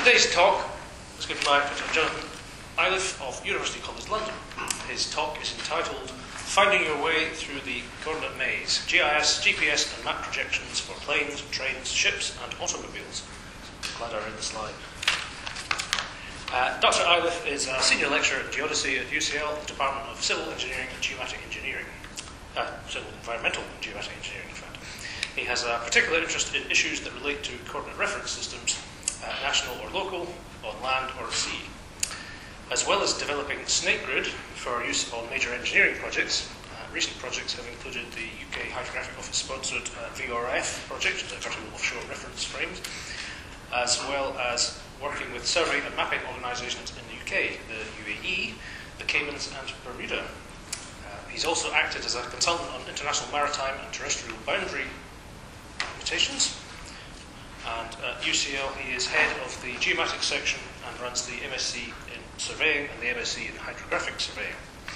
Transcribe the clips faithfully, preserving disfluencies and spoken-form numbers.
Today's talk is given by Professor Jonathan Iliff of University College London. His talk is entitled Finding Your Way Through the Coordinate Maze, G I S, G P S and Map Projections for Planes, Trains, Ships and Automobiles. Glad I read the slide. Uh, Doctor Iliff is a senior lecturer in geodesy at U C L, the Department of Civil Engineering and Geomatic Engineering. Uh, Civil Environmental and Geomatic Engineering, in fact. He has a particular interest in issues that relate to coordinate reference systems, uh, national or local, on land or at sea. As well as developing SnakeGrid for use on major engineering projects, uh, recent projects have included the U K Hydrographic Office sponsored uh, V R F project, the Vertical Offshore Reference Frames, as well as working with survey and mapping organisations in the U K, the U A E, the Caymans and Bermuda. Uh, he's also acted as a consultant on international maritime and terrestrial boundary limitations. And at U C L he is head of the geomatic section and runs the M S c in surveying and the M S c in hydrographic surveying.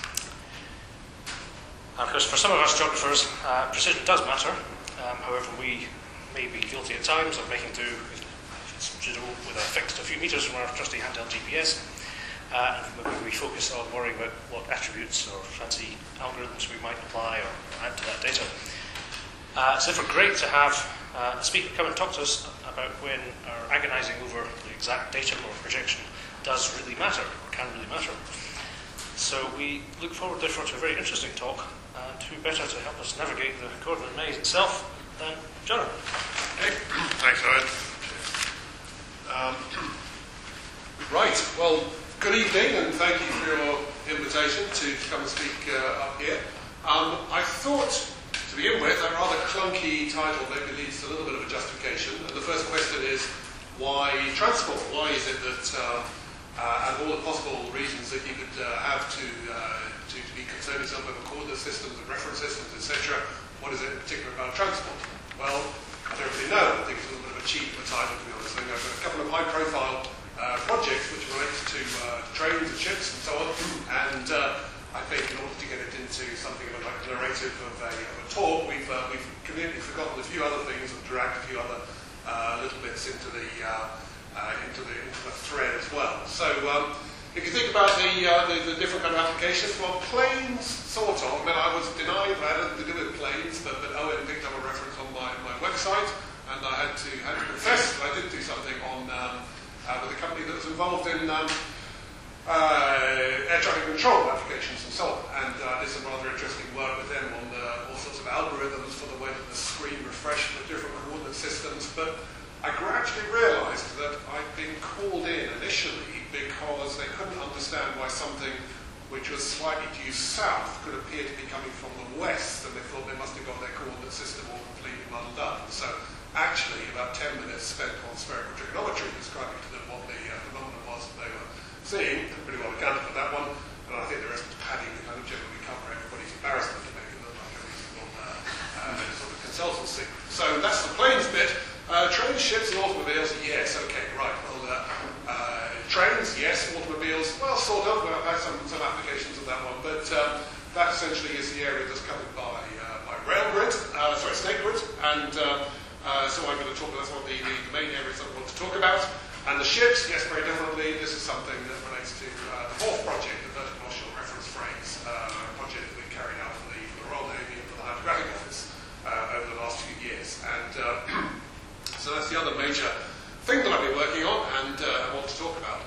And of course, for some of us geographers, uh, precision does matter. Um, however, we may be guilty at times of making do, if it's suitable, with a fixed a few metres from our trusty handheld G P S. Uh, and maybe we focus on worrying about what attributes or fancy algorithms we might apply or add to that data. Uh, it's therefore great to have uh, a speaker come and talk to us about when our agonising over the exact data or projection does really matter, or can really matter. So we look forward therefore to a very interesting talk, and who better to help us navigate the coordinate maze itself than Jonathan. Hey. Thanks, Owen. Um, right, well, good evening, and thank you for your invitation to come and speak uh, up here. Um, I thought, to begin with, a rather clunky title maybe leads to a little bit of a justification. And the first question is, why transport? Why is it that, uh, uh, and all the possible reasons that you could uh, have to, uh, to to be concerned yourself over coordinate systems and reference systems, et cetera. What is it in particular about transport? Well, I don't really know. I think it's a little bit of a cheat of a title, to be honest. I think I've got a couple of high-profile uh, projects which relate to uh, trains and ships and so on, and uh, I think in order to get it into something of a like narrative of a, of a talk, we've uh, we've completely forgotten a few other things and dragged a few other uh, little bits into the uh, uh, into the into the thread as well. So um, if you think about the, uh, the the different kind of applications, well, planes sort of. I mean, I was denied that had to do with planes, but, but Owen picked up a reference on my, my website, and I had to had to confess that I did do something on um, uh, with a company that was involved in. Um, Uh, air traffic control applications and so on, and uh, did some rather interesting work with them on uh, all sorts of algorithms for the way that the screen refreshed the different coordinate systems. But I gradually realised that I'd been called in initially because they couldn't understand why something which was slightly due south could appear to be coming from the west, and they thought they must have got their coordinate system all completely muddled up. And so actually about ten minutes spent on spherical trigonometry describing to them what the uh, phenomenon was that they were seeing, pretty well accounted for that one, and I think the rest was padding to kind of generally cover everybody's embarrassment to make it look like a reasonable uh, uh, sort of consultancy. So that's the planes bit. Uh, trains, ships, and automobiles, yes, okay, right. Well, uh, uh, trains, yes, automobiles, well, sort of. Well, I've had some, some applications of that one, but um, that essentially is the area that's covered by uh, by RailGrid, uh, sorry, SnakeGrid, and um, uh, so I'm going to talk about that's one of the, the, the main areas that I want to talk about. And the ships, yes, very definitely. This is something that relates to uh, the fourth project, the Vertical Offshore Reference Frames uh, project that we carried out for the, for the Royal Navy and for the Hydrographic Office uh, over the last few years. And uh, so that's the other major thing that I've been working on and uh, I want to talk about.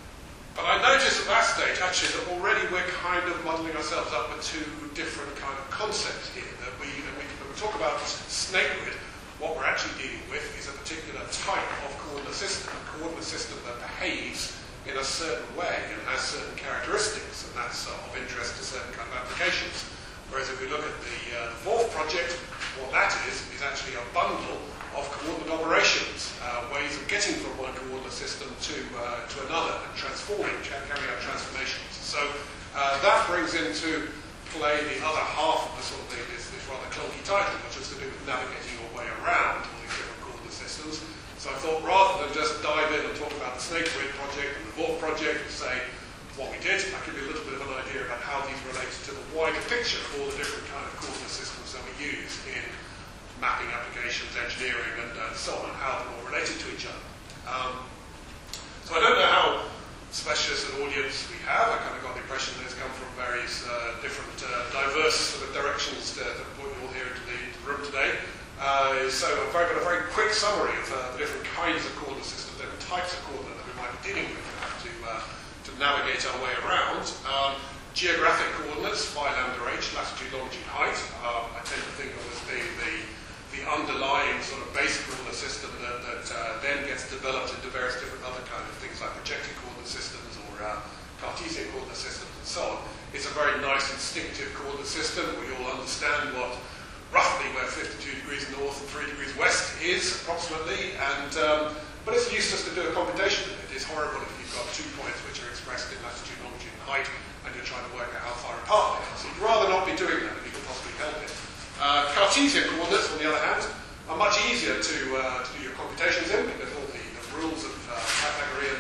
But I noticed at that stage, actually, that already we're kind of muddling ourselves up with two different kind of concepts here. That we, that we, when we talk about SnakeGrid, what we're actually dealing with is a particular type of coordinate system, a coordinate system that behaves in a certain way and has certain characteristics, and that's uh, of interest to certain kind of applications. Whereas if we look at the, uh, the fourth project, what that is, is actually a bundle of coordinate operations, uh, ways of getting from one coordinate system to, uh, to another and transforming, carrying out transformations. So uh, that brings into play the other half of the sort of thing, this, this rather clunky title, which is to do with navigating your way around all these different coordinate systems. So I thought rather than just dive in and talk about the SnakeGrid project and the V O R project and say what we did, I could give you a little bit of an idea about how these relate to the wider picture of all the different kind of coordinate systems that we use in mapping applications, engineering, and uh, so on, and how they're all related to each other. Um, So I don't know how specialist an audience we have. I kind of got the impression that it's come from various uh, different uh, diverse sort of directions to, to put you all here into the, into the room today. Uh, so I've got a very quick summary of uh, the different kinds of coordinate systems, different types of coordinate that we might be dealing with uh, to, uh, to navigate our way around. Um, geographic coordinates, phi, lambda, h, latitude, longitude, height. Um, I tend to think of as being the, the underlying sort of basic coordinate system that, that uh, then gets developed into various different other kind of things like projected coordinate systems or uh, Cartesian coordinate systems and so on. It's a very nice instinctive coordinate system. We all understand what roughly where fifty-two degrees north and three degrees west is approximately, and um, but it's useless to do a computation of it. It's horrible if you've got two points which are expressed in latitude, longitude and height and you're trying to work out how far apart they are. So you'd rather not be doing that if you can possibly help it. Uh, Cartesian coordinates, on the other hand, are much easier to, uh, to do your computations in because all the, the rules of uh, Pythagorean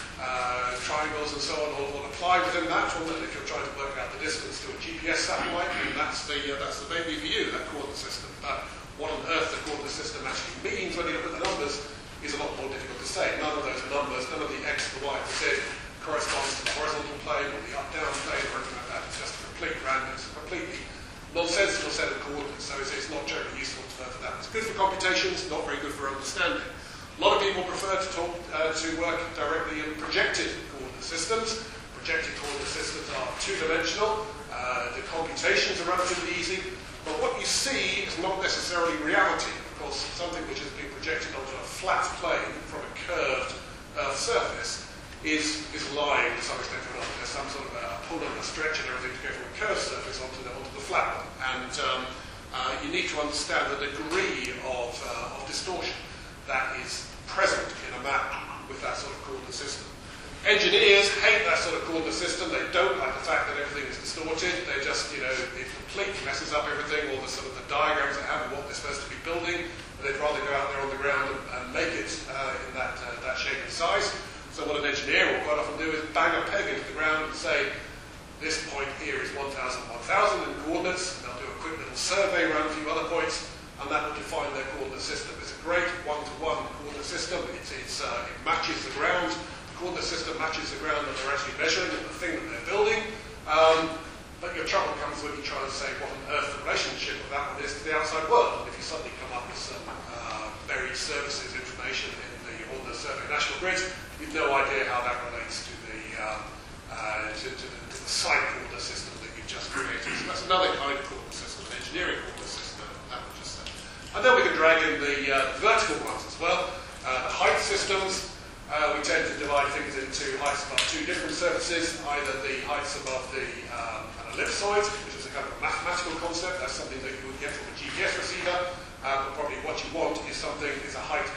uh, triangles and so on all, all apply within that. Or that if you're trying to work out the distance to a G P S satellite, then that's the, uh, that's the baby for you, that coordinate system. But what on earth the coordinate system actually means when you look at the numbers is a lot more difficult to say. None of those numbers, none of the x, the y, the z corresponds to the horizontal plane or the up-down plane or anything like that. It's just a complete random, it's a completely nonsensical set of coordinates, so it's, it's not generally useful for, for that. It's good for computations, not very good for understanding. A lot of people prefer to talk uh, to work directly in projected coordinate systems. Projected coordinate systems are two-dimensional. Uh, the computations are relatively easy, but what you see is not necessarily reality. Of course, something which has been projected onto a flat plane from a curved Earth surface is, is lying to some extent or another. There's some sort of a pull and a stretch and everything to go from a curved surface onto the, onto the flat one. And um, uh, you need to understand the degree of, uh, of distortion that is present in a map with that sort of coordinate system. Engineers hate that sort of coordinate system. They don't like the fact that everything is distorted. They just, you know, it completely messes up everything, all the sort of the diagrams they have of what they're supposed to be building. They'd rather go out there on the ground and, and make it uh, in that, uh, that shape and size. So what an engineer will quite often do is bang a peg into the ground and say, this point here is one thousand, one thousand in coordinates. And they'll do a quick little survey around a few other points, and that will define their coordinate system. It's a great one-to-one coordinate system. It's, it's, uh, it matches the ground. The coordinate system matches the ground that they're actually measuring and the thing that they're building. Um, but your trouble comes when you try and say what on earth the relationship of that one is to the outside world. And if you suddenly come up with some uh, buried services information in the Ordnance Survey National Grid, you've no idea how that relates to the, um, uh, to, to the, to the site coordinate system that you've just created. So that's another kind of coordinate system, an engineering coordinate system, that would just say. And then we can drag in the uh, vertical ones as well. Uh, the height systems, uh, we tend to divide things into heights above two different surfaces, either the heights above the um, an ellipsoid, which is a kind of a mathematical concept. That's something that you would get from a G P S receiver, uh, but probably what you want is something, is a height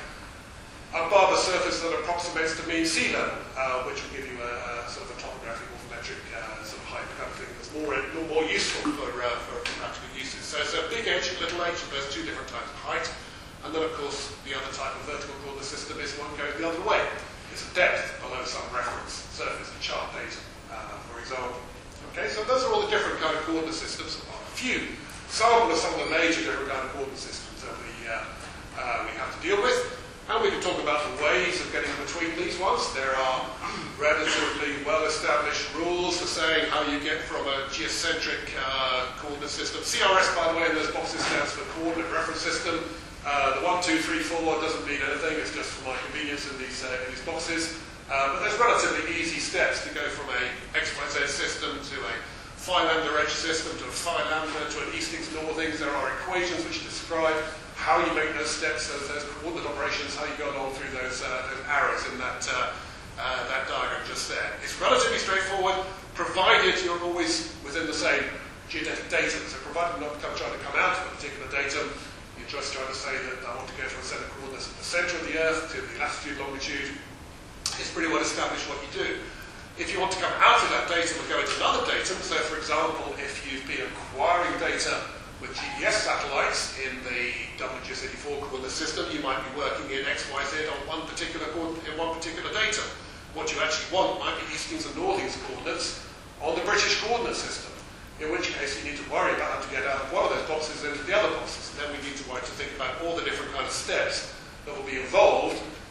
above a surface that approximates to mean sea level, uh, which will give you a, a sort of a topographic morphometric uh, sort of height kind of thing that's more, more useful for, uh, for practical uses. So it's a big H and little h, and there's two different types of height. And then, of course, the other type of vertical coordinate system is one going the other way. It's a depth below some reference surface, a chart data, uh, for example. Okay, so those are all the different kind of coordinate systems. A few sample of some of the major different kind of coordinate systems that we, uh, uh, we have to deal with. And we can talk about the ways of getting between these ones. There are relatively well-established rules for saying how you get from a geocentric uh, coordinate system. C R S, by the way, in those boxes stands for Coordinate Reference System. Uh, the one, two, three, four doesn't mean anything. It's just for my convenience in these, uh, in these boxes. Uh, but there's relatively easy steps to go from a X Y Z system to a phi lambda H system to a phi lambda to an eastings northings. There are equations which describe how you make those steps, those, those coordinate operations, how you go along through those, uh, those arrows in that, uh, uh, that diagram just there. It's relatively straightforward, provided you're always within the same geodetic datum. So provided you're not trying to come out of a particular datum, you're just trying to say that I want to go from a set of coordinates at the centre of the Earth to the latitude, longitude. It's pretty well established what you do. If you want to come out of that datum and go into another datum, so for example, if you've been acquiring data with G P S satellites in the W G S eighty-four coordinate system, you might be working in X Y Z on one particular in one particular datum. What you actually want might be eastings and northings coordinates on the British coordinate system, in which case you need to worry about how to get out of one of those boxes into the other boxes. And then we need to, to think about all the different kind of steps that will be involved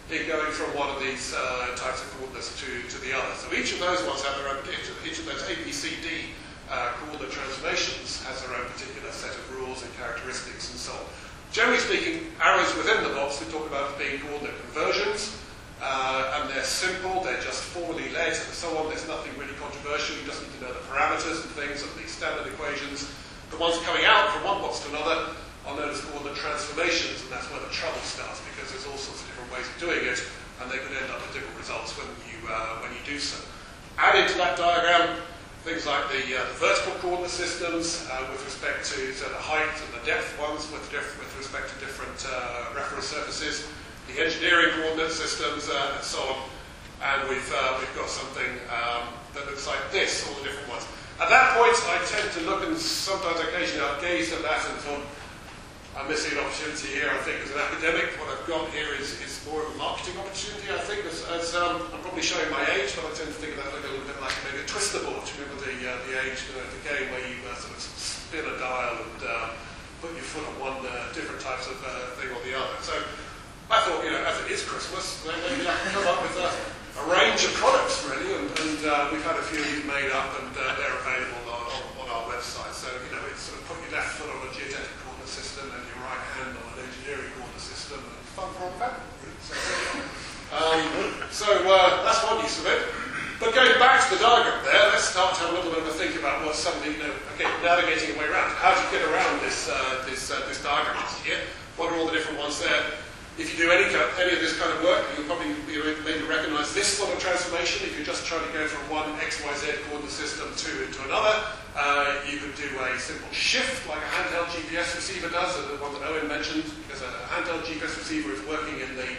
in going from one of these uh, types of coordinates to, to the other. So each of those ones have their own, each of those A, B, C, D uh, coordinate transformations has their own particular set of rules and characteristics and so on. Generally speaking, arrows within the box we talk about as being coordinate conversions, uh, and they're simple, they're just formally led and so on. There's nothing really controversial. You just need to know the parameters and things of the standard equations. The ones coming out from one box to another are known as coordinate transformations, and that's where the trouble starts, because there's all sorts of different ways of doing it, and they could end up with different results when you, uh, when you do so. Add into that diagram things like the, uh, the vertical coordinate systems uh, with respect to so the height and the depth ones with, diff with respect to different uh, reference surfaces, the engineering coordinate systems, uh, and so on. And we've, uh, we've got something um, that looks like this, all the different ones. At that point, I tend to look, and sometimes occasionally I've gazed at that and thought, I'm missing an opportunity here, I think, as an academic. What I've got here is, is more of a marketing opportunity, I think. As, as um, I'm probably showing my age, but I tend to think of that like a little bit like maybe a twister board. Do you remember the, uh, the age, you know, the game where you uh, sort of spin a dial and uh, put your foot on one uh, different types of uh, thing or the other. So I thought, you know, as it is Christmas, maybe I can come up with a, a range of products, really, and, and uh, we've had a few of these made up, and uh, they're available on, on, on our website. So, you know, it's sort of put your left foot on a geodetic coordinate system and your right hand on an engineering coordinate system, and fun for all the family, really. So, um, so uh, that's one use of it. But going back to the diagram there, let's start to have a little bit of a think about what somebody, you know, okay, navigating a way around. How do you get around this, uh, this, uh, this diagram here? What are all the different ones there? If you do any, any of this kind of work, you'll probably be able to maybe recognize this sort of transformation. If you're just trying to go from one X Y Z coordinate system to, to another, uh, you could do a simple shift like a handheld G P S receiver does, the one that Owen mentioned, because a handheld G P S receiver is working in the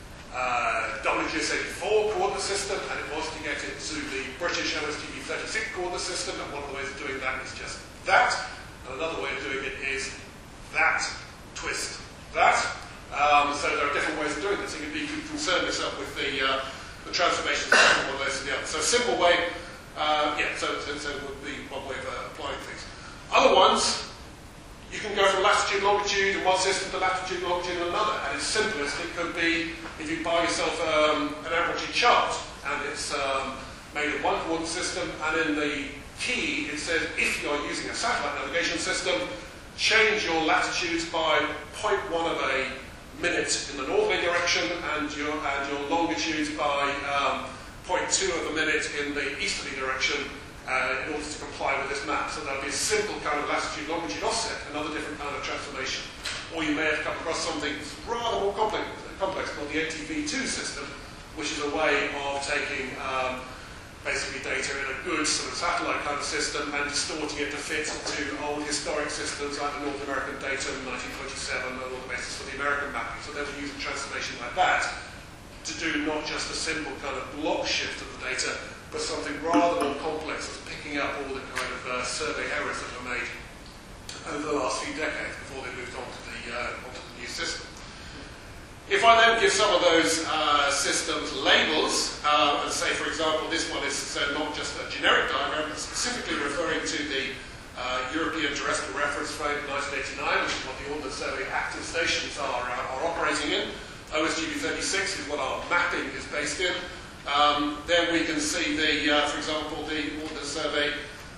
uh, W G S eighty-four coordinate system, and it wants to get into the British O S G B thirty-six coordinate system, and one of the ways of doing that is just that, and another way of doing it is that, twist, that. Um, so there are different ways of doing this. You can, be, you can concern yourself with the, uh, the transformations from one of those to the other. So a simple way, uh, yeah, so, so, so would be one way of uh, applying things. Other ones, you can go from latitude, longitude in one system to latitude, longitude in another. And its simplest, it could be if you buy yourself um, an averaging chart, and it's um, made of one coordinate system, and in the key it says if you're using a satellite navigation system, change your latitudes by zero point one of a minute in the northerly direction, and your, and your longitudes by um, zero point two of a minute in the easterly direction uh, in order to comply with this map. So that would be a simple kind of latitude-longitude offset, another different kind of transformation. Or you may have come across something rather more complex, complex called the A T V two system, which is a way of taking um, basically data in a good sort of satellite kind of system and distorting it to fit to old historic systems like the North American data in nineteen twenty-seven and all the basis for the American mapping. So they would use a transformation like that to do not just a simple kind of block shift of the data, but something rather more complex as picking up all the kind of uh, survey errors that were made over the last few decades before they moved on to the, uh, onto the new system. If I then give some of those uh, systems labels, uh, and say, for example, this one is so not just a generic diagram, but specifically referring to the uh, European Terrestrial Reference Frame nineteen eighty-nine, which is what the Ordnance Survey active stations are, uh, are operating in. O S G B thirty-six is what our mapping is based in. Um, then we can see the, uh, for example, the Ordnance Survey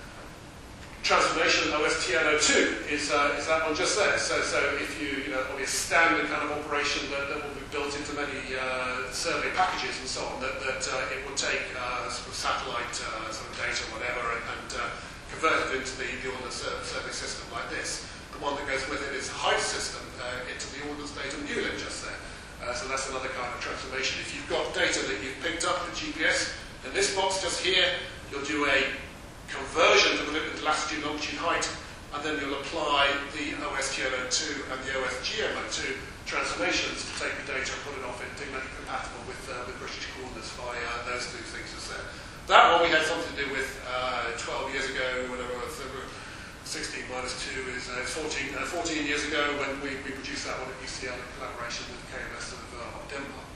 transformation of O S T N O two is, uh, is that one just there. So, so if you, you know, it'll be a standard kind of operation that, that will be built into many uh, survey packages and so on, that, that uh, it would take uh, sort of satellite uh, sort of data or whatever and, and uh, convert it into the, the Ordnance Survey system like this. The one that goes with it is the height system uh, into the Ordnance data unit just there. Uh, so that's another kind of transformation. If you've got data that you've picked up with G P S, in this box just here, you'll do a conversion to the latitude, longitude, height, and then you'll apply the O S T N O two and the O S G M O two transformations to take the data and put it off into make it compatible with, uh, with British coordinates by uh, those two things as there. That one we had something to do with uh, twelve years ago, whatever, sixteen minus two is uh, fourteen, uh, fourteen years ago when we, we produced that one at U C L in collaboration with K M S of, uh, of Denmark.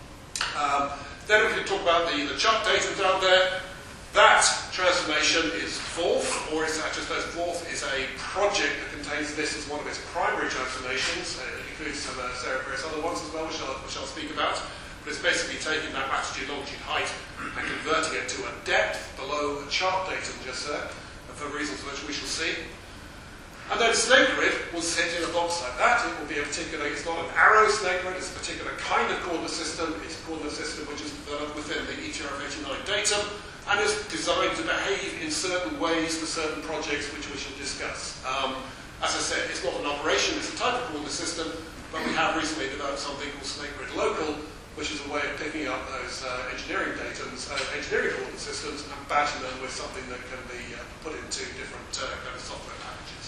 Um, then we can talk about the, the chart data down there. That transformation is VORF, or it's just as VORF is a project that contains this as one of its primary transformations. Uh, it includes some uh, various other ones as well, which I'll, which I'll speak about. but it's basically taking that latitude, longitude, height and converting it to a depth below the chart datum just there, for reasons which we shall see. And then snake grid will sit in a box like that. It will be a particular, it's not an arrow snake grid, it's a particular kind of coordinate system. It's a coordinate system which is developed within the E T R F eighty-nine datum and is designed to behave in certain ways for certain projects which we shall discuss. Um, as I said, it's not an operation, it's a type of coordinate system, but we have recently developed something called snake grid local, which is a way of picking up those uh, engineering datums, uh, engineering coordinate systems, and batching them with something that can be uh, put into different uh, kind of software packages.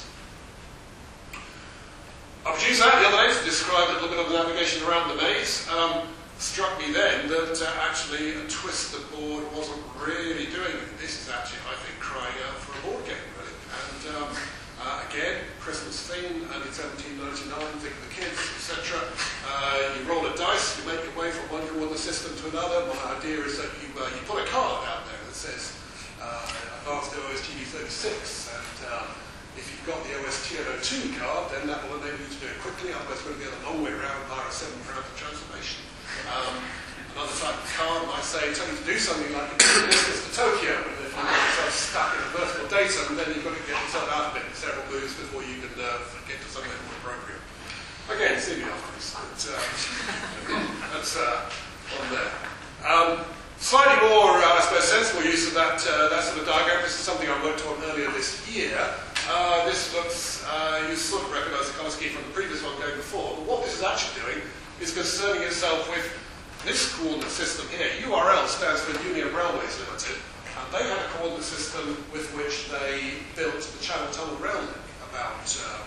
I produced that the other day to describe a little bit of the navigation around the maze. Um, struck me then that uh, actually a twisted board wasn't really doing it. This is actually, I think, crying out for a board game, really. And um, uh, again, Christmas theme, only seventeen ninety-nine, think of the kids, et cetera. Uh, you roll a dice, you make your way from one coordinate system to another. My idea is that you, uh, you put a card out there that says uh, Advanced O S G B thirty-six, and uh, if you've got the O S T N O two card, then that will enable you to do it quickly, otherwise it's going to be a long way around via a seven parameter transformation. Um, another type of card might say, tell you to do something like you do business to Tokyo, and if you get yourself stuck in a vertical datum, then you've got to get yourself out of it in several moves before you can uh, get to something more appropriate. Again, see me afterwards, but uh, that's uh, on there. Um, slightly more, uh, I suppose, sensible use of that, uh, that sort of diagram. This is something I worked on earlier this year. Uh, this looks, uh, you sort of recognise the colour scheme from the previous one going before, but what this is actually doing is concerning itself with this coordinate system here. U R L stands for Union Railways Limited, and they had a coordinate system with which they built the Channel Tunnel Rail link about uh,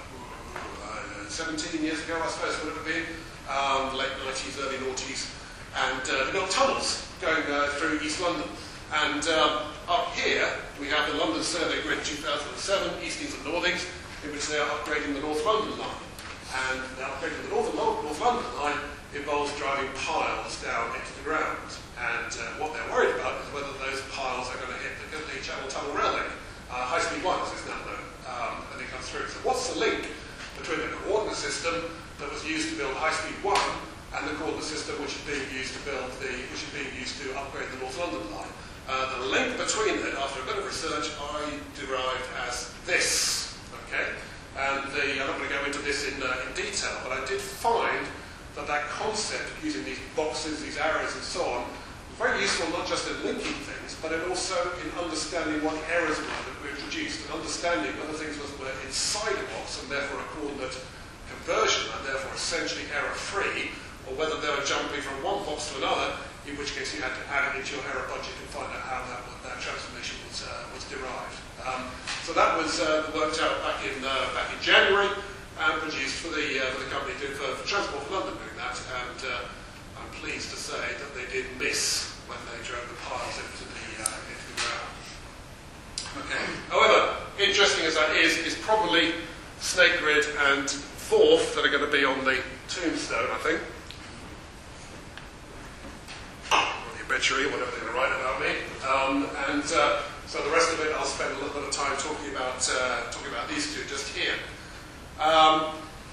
uh, seventeen years ago, I suppose, would it have been, um, late nineties, early noughties, and uh, they built tunnels going uh, through East London. And um, up here, we have the London Survey Grid two thousand seven, Eastings and Northings, in which they are upgrading the North London line. And the upgrading the North, North London line involves driving piles down into the ground. And uh, what they're worried about is whether those piles are going to hit the, the Channel Tunnel Rail link. Uh, High Speed one, as it's now known, um, and it comes through. So what's the link between the coordinate system that was used to build High Speed one and the coordinate system which is being used to build the, which is being used to upgrade the North London line? Uh, the link between it, after a bit of research, I derived as this. Okay, and the, I'm not going to go into this in, uh, in detail, but I did find that that concept of using these boxes, these arrows, and so on, was very useful not just in linking things, but in also in understanding what errors were that were introduced, and understanding whether things were inside a box and therefore a coordinate conversion, and therefore essentially error-free, or whether they were jumping from one box to another, in which case you had to add it into your error budget and find out how that, that transformation was, uh, was derived. Um, so that was uh, worked out back in, uh, back in January and produced for the, uh, for the company doing, for, for Transport for London doing that. And uh, I'm pleased to say that they did miss when they drove the piles into the, uh, into the ground. Okay. However, interesting as that is, is probably Snake Grid and Forth that are going to be on the tombstone, I think. Obituary, whatever they're going to write about me, um, and uh, so the rest of it I'll spend a little bit of time talking about uh, talking about these two just here. Um,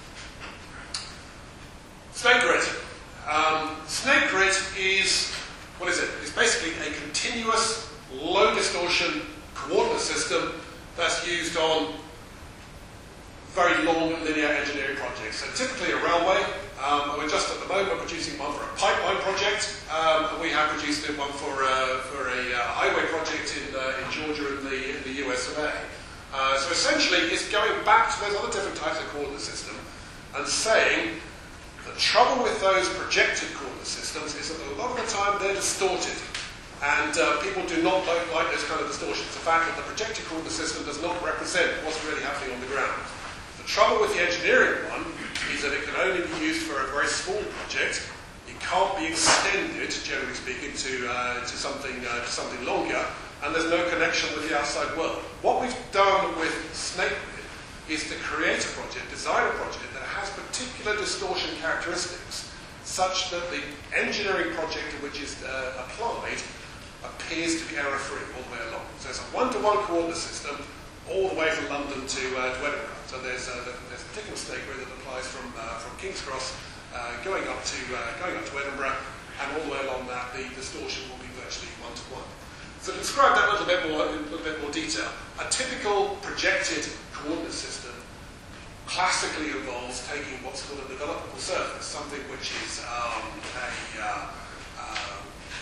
Snake Grid. Um, Snake Grid is, what is it? It's basically a continuous, low distortion coordinate system that's used on very long linear engineering projects. So typically a railway. Um, we're just at the moment producing one for a pipeline project, um, and we have produced one for, uh, for a uh, highway project in, uh, in Georgia in the, in the U S of A. Uh, so essentially it's going back to those other different types of coordinate system and saying the trouble with those projected coordinate systems is that a lot of the time they're distorted, and uh, people do not like those kind of distortions. The fact that the projected coordinate system does not represent what's really happening on the ground. The trouble with the engineering one is that it can only be used for a very small project. It can't be extended, generally speaking, to, uh, to, something, uh, to something longer, and there's no connection with the outside world. What we've done with Snake Grid is to create a project, design a project that has particular distortion characteristics, such that the engineering project to which is uh, applied appears to be error-free all the way along. So it's a one-to-one coordinate system all the way from London to, uh, to Edinburgh. So there's, uh, there's a particular Snake Grid that applies from, uh, from King's Cross uh, going, up to, uh, going up to Edinburgh, and all the way along that, the distortion will be virtually one-to-one. So to describe that a little bit more, in a little bit more detail, a typical projected coordinate system classically involves taking what's called a developable surface, something which is um, a, uh, uh,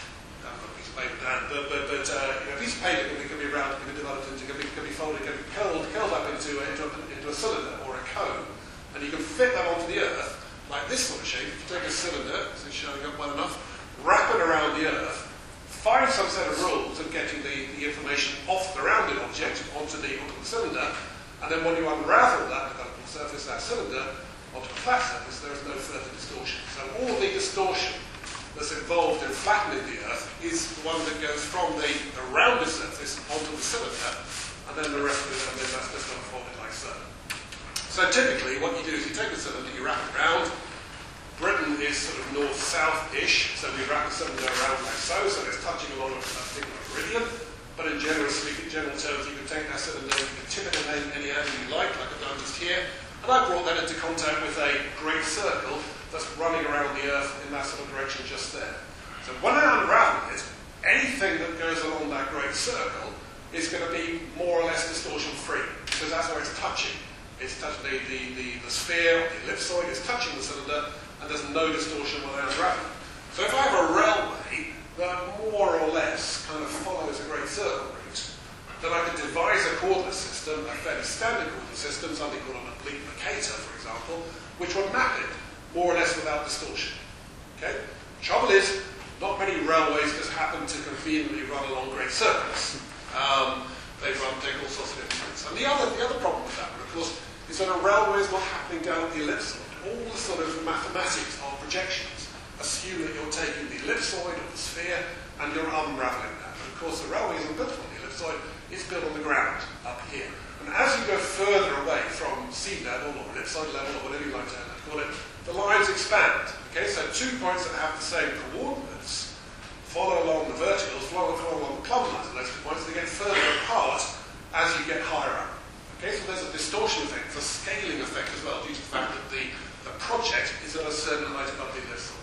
I haven't got a piece of paper down, but, but, but uh, you know, a piece of paper can be, can be rounded, can be developed into, can be, can be folded, can be curled, curled up into, into, a, into a cylinder or a cone, and you can fit that onto the Earth like this sort of shape. If you take a cylinder, this is showing up well enough, wrap it around the Earth, find some set of rules of getting the, the information off the rounded object onto the, onto the cylinder, and then when you unravel that developable surface, that cylinder, onto a flat surface, there is no further distortion. So all the distortion that's involved in flattening the Earth is the one that goes from the, the rounded surface onto the cylinder, and then the rest of it, and then that's just unfolded like so. So typically, what you do is you take the cylinder, you wrap it around. Britain is sort of north-south-ish, so we wrap the cylinder around like so, so it's touching along a particular meridian. But in general, speaking, general terms, you can take that cylinder, you can tip it in any, any angle you like, like I've done just here, and I brought that into contact with a great circle that's running around the Earth in that sort of direction just there. So when I unravel it, anything that goes along that great circle is going to be more or less distortion-free, because that's where it's touching. It's touching the, the, the, the sphere, the ellipsoid is touching the cylinder, and there's no distortion when I unravel it. So if I have a railway that more or less kind of follows a great circle route, then I could devise a coordinate system, a fairly standard coordinate system, something called an oblique Mercator, for example, which would map it more or less without distortion. Okay? The trouble is, not many railways just happen to conveniently run along great circles. Um, they run, take all sorts of different routes. And the other, the other problem with that one, of course, is that a railway is not happening down the ellipsoid. All the sort of mathematics of projections assume that you're taking the ellipsoid or the sphere and you're unraveling that. But of course, the railway isn't built on the ellipsoid, it's built on the ground up here. And as you go further away from sea level or ellipsoid level or whatever you like to call it, the lines expand. Okay, so two points that have the same coordinates follow along the verticals, follow, follow along the plumb lines of those two points, they get further apart as you get higher up. Okay, so there's a distortion effect, there's a scaling effect as well, due to the fact that the, the project is at a certain height above the ellipsoid.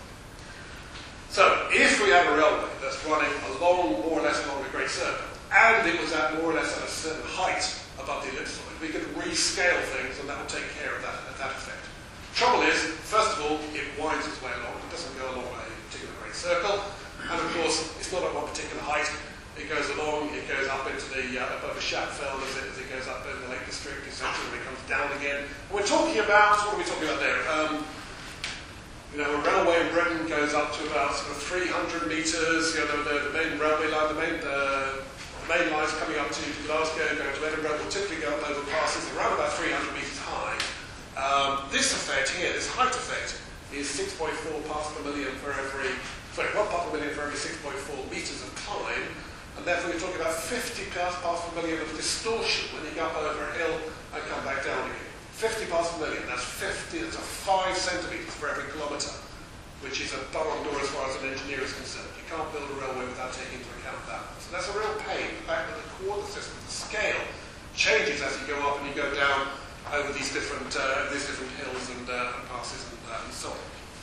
So, if we have a railway that's running along, more or less along a great circle, and it was at more or less at a certain height above the ellipsoid, we could rescale things and that would take care of that, that effect. Trouble is, first of all, it winds its way along, it doesn't go along a particular great circle, and of course, it's not at one particular height. It goes along, it goes up into the, uh, above the Schaffeld as it, as it goes up in the Lake District, et cetera, and it comes down again. And we're talking about, what are we talking about there? Um, you know, a railway in Britain goes up to about sort of three hundred metres, you know, the, the main railway line, the main, uh, the main lines coming up to, to Glasgow, going to Edinburgh, will typically go up over passes around about three hundred metres high. Um, this effect here, this height effect, is six point four parts per million for every, sorry, one part per million for every six point four metres of climb. And therefore you're talking about fifty parts per million of distortion when you go up over a hill and come back down again. fifty parts per million, that's fifty, that's a five centimetres for every kilometre, which is a barn door as far as an engineer is concerned. You can't build a railway without taking into account that. So that's a real pain, the fact that the coordinate system, the scale, changes as you go up and you go down over these different, uh, these different hills and, uh, and passes and, uh, and so on.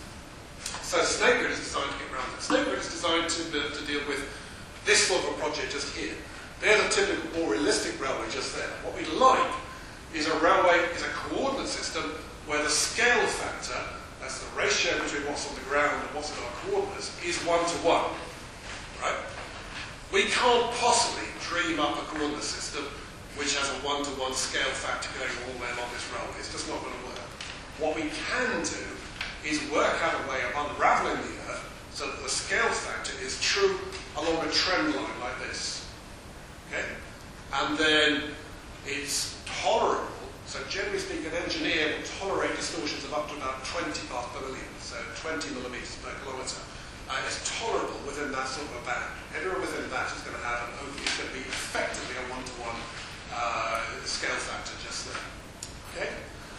So Snake Grid is designed to get around that. Snake Grid is designed to, uh, to deal with this sort of a project just here. There's a typical, more realistic railway just there. What we like is a railway, is a coordinate system where the scale factor, that's the ratio between what's on the ground and what's in our coordinates, is one to one. Right? We can't possibly dream up a coordinate system which has a one-to-one scale factor going all the way along this railway. It's just not going to work. What we can do is work out a way of unraveling the Earth so that the scale factor is true along a trend line like this. Okay? And then it's tolerable. So generally speaking, an engineer will tolerate distortions of up to about twenty parts per million, so twenty millimetres per kilometre. Uh, it's tolerable within that sort of a band. Anywhere within that is going to have an open, it's going to be effectively a one-to-one uh, scale factor just there. Okay?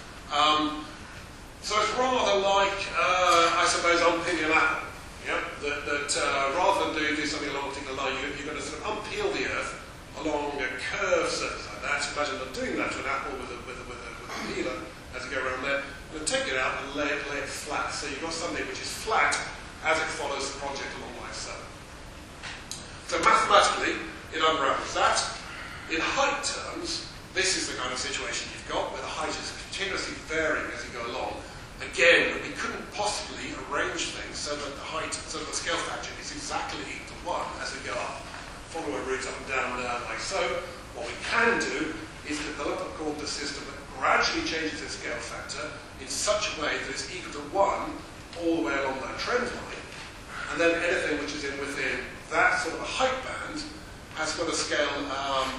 Um, so it's rather like, uh, I suppose, unpeel an apple. Yeah? That, that uh, rather than do, do something along a particular line, you, you're going to sort of unpeel the Earth along a curved surface like that. Imagine them doing that to an apple with a, with a, with a, with a peeler as you go around there. And then take it out and lay it, lay it flat. So you've got something which is flat as it follows the project along like so. So mathematically, it unravels that. In height terms, this is the kind of situation you've got where the height is continuously varying as you go along. Again, we couldn't possibly arrange things so that the height, so that the scale factor is exactly equal to one as we go up. Follow a route up and down uh, like so. What we can do is develop a coordinate system that gradually changes its scale factor in such a way that it's equal to one all the way along that trend line. And then anything which is in within that sort of a height band has got a scale um,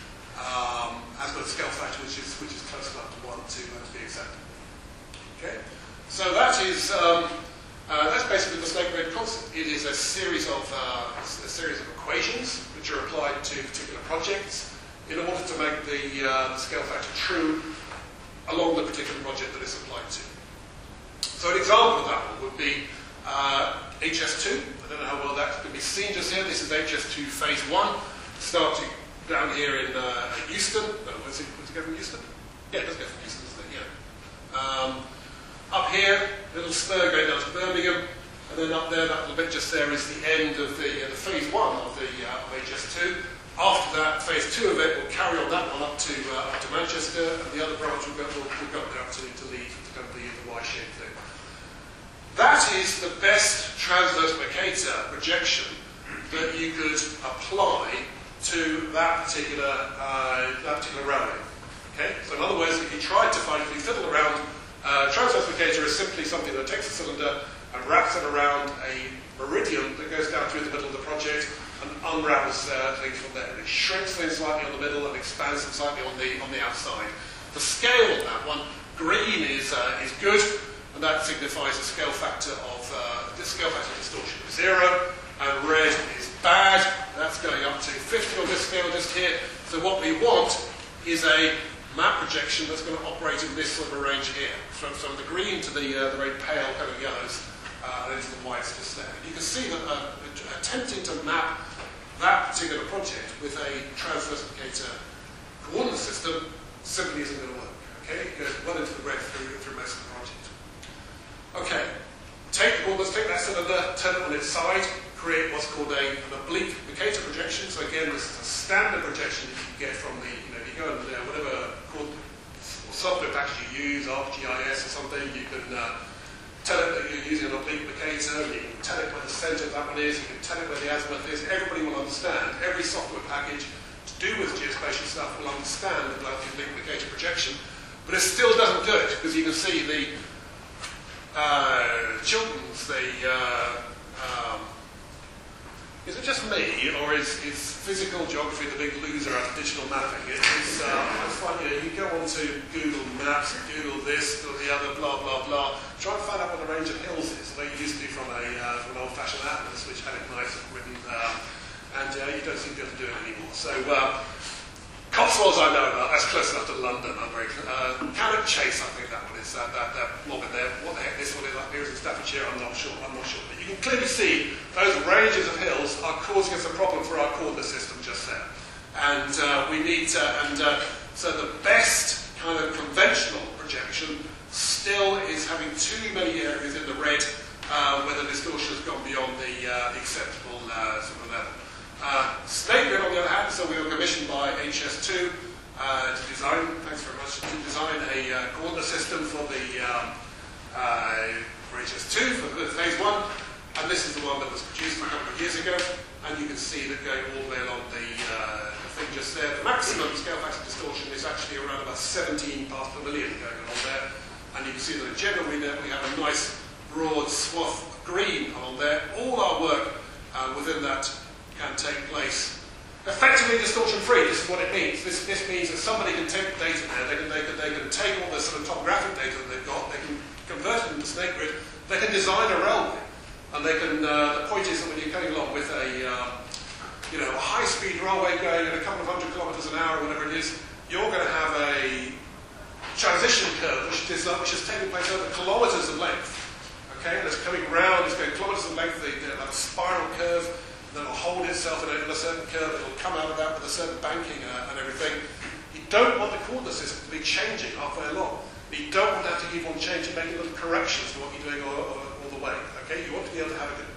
um, has got a scale factor which is which is close enough to one to, uh, to be acceptable. Okay, so that is um, uh, that's basically the snake grid concept. It is a series of uh, a series of equations which are applied to particular projects in order to make the, uh, the scale factor true along the particular project that it's applied to. So an example of that one would be uh, H S two. I don't know how well that can be seen just here. This is H S two phase one, starting down here in uh, Euston. No, where's it, where's it go from Euston? Yeah, it does go from Euston, doesn't it? Yeah. Um, up here, a little spur going down to Birmingham, and then up there, that little bit just there is the end of the, uh, the phase one of the uh, of H S two. After that, phase two of it will carry on that one up to uh, up to Manchester, and the other branch will go, will, will go there up to, to Leeds to come the, the Y-shaped thing. That is the best transverse Mercator projection that you could apply to that particular uh, that particular railway. Okay, so in other words, if you tried to find, if you fiddle around, uh, transverse Mercator is simply something that takes a cylinder and wraps it around a meridian that goes down through the middle of the project and unravels uh, things from there. It shrinks things slightly on the middle and expands them slightly on the on the outside. The scale of that one, green is uh, is good, and that signifies a scale factor of uh, the scale factor of distortion of zero, and red is bad. That's going up to fifty on this scale just here. So what we want is a map projection that's going to operate in this sort of a range here, from, from the green to the, uh, the very pale kind of yellows, uh, and into the whites just there. You can see that uh, attempting to map that particular project with a transverse Mercator coordinate system simply isn't going to work. Okay, it goes well into the red through, through most of the project. Okay, take the coordinates, take that cylinder, turn it on its side, create what's called a, an oblique Mercator projection. So again, this is a standard projection that you can get from the, you know, if you go and uh, whatever software package you use, ArcGIS or something, you can uh, tell it that you're using an oblique Mercator, you can tell it where the centre of that one is, you can tell it where the azimuth is. Everybody will understand. Every software package to do with geospatial stuff will understand about the oblique Mercator projection, but it still doesn't do it, because you can see the uh, Chilton's, the uh, um, is it just me, or is, is physical geography the big loser out of digital mapping? It, it's, uh, I find, you know, you go onto Google Maps, and Google this, or the other, blah, blah, blah, try and find out what the range of hills is, like you used to do from, a, uh, from an old-fashioned atlas, which had it nice and written, um, and uh, you don't seem to be able to do it anymore. So, uh, Cotswolds I know about, that's close enough to London, I'm very uh, Cannock Chase, I think that one is, uh, that, that mob in there. What the heck this one is up here is in Staffordshire, I'm not sure, I'm not sure. But you can clearly see those ranges of hills are causing us a problem for our coordinate system just there. And uh, we need to, and uh, so the best kind of conventional projection still is having too many areas in the red uh, where the distortion has gone beyond the, uh, the acceptable uh, sort of level. Uh, Snake Grid, on the other hand, so we were commissioned by H S two uh, to design, thanks very much, to design a uh, coordinate system for the um, uh, for H S two, for the phase one, and this is the one that was produced a couple of years ago, and you can see that going all the way along the, uh, the thing just there, the maximum scale factor distortion is actually around about seventeen parts per million going along there, and you can see that generally there we have a nice broad swath of green along there. All our work uh, within that can take place effectively distortion-free. This is what it means. This, this means that somebody can take the data there, they can, they, can, they can take all the sort of topographic data that they've got, they can convert it into Snake Grid, they can design a railway, and they can, uh, the point is that when you're coming along with a, um, you know, a high-speed railway going at a couple of hundred kilometres an hour, or whatever it is, you're going to have a transition curve which is, uh, which is taking place over kilometres of length. Okay, and it's coming round, it's going kilometres of length, they, they have a spiral curve, then it'll hold itself in a, in a certain curve, it'll come out of that with a certain banking uh, and everything. You don't want the coordinate system to be changing halfway along. You don't want to have to keep on changing, making little corrections to what you're doing all, all, all the way. Okay, you want to be able to have a good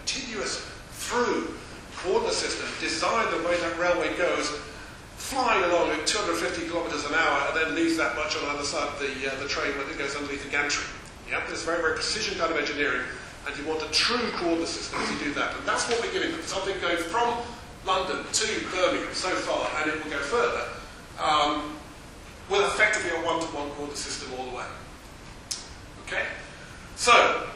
structure on either side of the, uh, the train when it goes underneath the gantry. Yeah? There's very, very precision kind of engineering, and you want a true coordinate system as you do that. And that's what we're giving them. Something going from London to Birmingham so far, and it will go further, um, with effectively a one-to-one coordinate system all the way. Okay? So,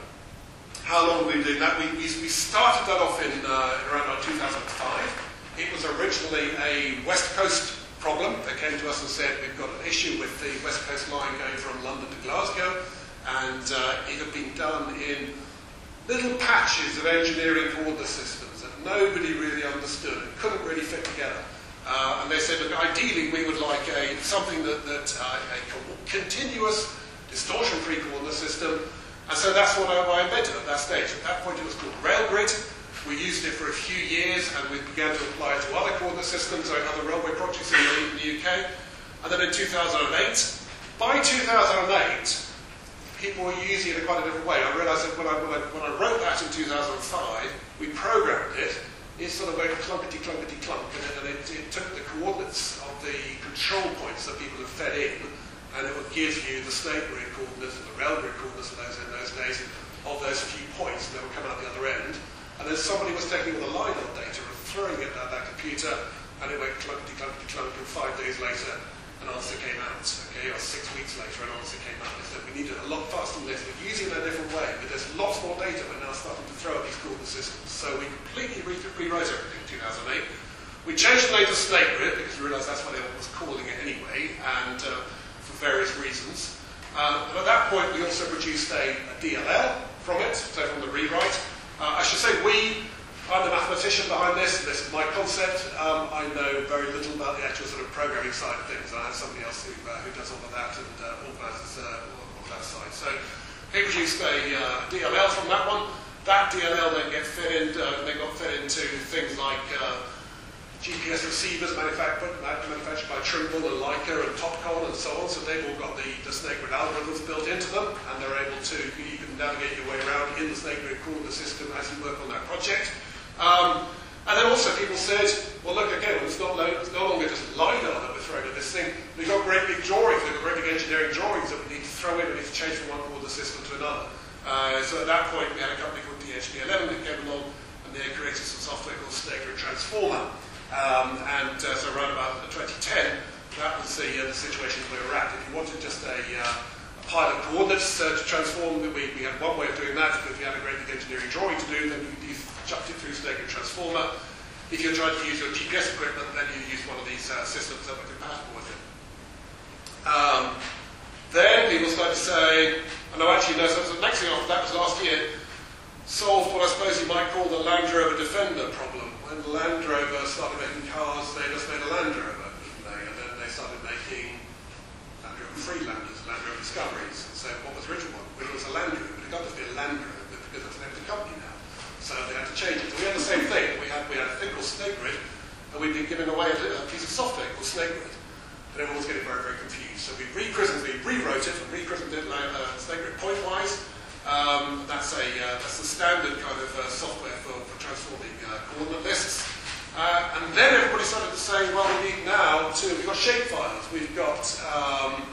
how long have we been doing that? We, we, we started that off in, uh, around about two thousand five. It was originally a West Coast problem. They came to us and said, we've got an issue with the West Coast line going from London to Glasgow, and uh, it had been done in little patches of engineering coordinate systems that nobody really understood and couldn't really fit together. Uh, and they said, look, ideally we would like a, something that, that uh, a continuous distortion-free coordinate system. And so that's what I, I invented at that stage. At that point it was called Railgrid. We used it for a few years, and we began to apply it to other coordinate systems, like other railway projects in the, in the U K. And then in two thousand eight, by two thousand eight, people were using it in quite a different way. I realised that when I, when, I, when I wrote that in two thousand five, we programmed it. It sort of went clunkety, clunkety, clunk, and, it, and it, it took the coordinates of the control points that people had fed in, and it would give you the snake grid coordinates and the rail grid coordinates of those in those days of those few points, and they would come out the other end. And then somebody was taking all the LiDAR data and throwing it at that computer, and it went clunkety, clunkety, clunk, and five days later, an answer came out, okay, or six weeks later, an answer came out. They said we need it a lot faster than this. We're using it in a different way, but there's lots more data we're now starting to throw at these coordinate systems. So we completely re rewrote everything in two thousand eight. We changed the name to Snake Grid because we realised that's what everyone was calling it anyway, and uh, for various reasons. Uh, and at that point, we also produced a, a D L L from it, so from the rewrite. Uh, I should say we, I'm the mathematician behind this, this is my concept. Um, I know very little about the actual sort of programming side of things. I have somebody else who, uh, who does all of that and uh, organises uh, all of that side. So we produced a uh, D L L from that one. That D L L then get fed in, uh, they got fed into things like uh, G P S receivers manufactured, manufactured by Trimble and Leica and Topcon and so on. So they've all got the, the Snake Grid algorithms built into them, and they're able to, you can navigate your way around in the Snake Grid coordinate system as you work on that project. Um, and then also people said, well look, again, it's, not, it's no longer just LiDAR that we're throwing at this thing. We've got great big drawings, we've got great big engineering drawings that we need to throw in, we need to change from one coordinate system to another. Uh, so at that point we had a company called D H B eleven that came along, and they created some software called Snake Grid Transformer. Um, and uh, so around about twenty ten, that was the, uh, the situation we were at. If you wanted just a, uh, a pile of coordinates uh, to transform, we, we had one way of doing that. If you had a great big engineering drawing to do, then you, you chucked it through Snake Grid Transformer. If you're trying to use your G P S equipment, then you use one of these uh, systems that were compatible with it. Um, then people started to say, oh, no, actually, no, so the next thing after that was last year, solved what I suppose you might call the Land Rover Defender problem. When Land Rover started making cars, they just made a Land Rover, didn't they? And then they started making Land Rover Freelanders, Land Rover Discoveries. And so what was the original one? Well, it was a Land Rover, but it got to be a Land Rover because it's the name of the company now. So they had to change it. So we had the same thing. We had, we had a thing called Snake Grid, and we'd been giving away a, a piece of software called Snake Grid. And everyone was getting very, very confused. So we re-christened, we rewrote it and re-christened it like uh, Snake Grid Pointwise. Um, that's a uh, that's the standard kind of uh, software for, for transforming uh, coordinate lists. Uh, and then everybody started to say, well, we need now to, we've got shapefiles, we've got um,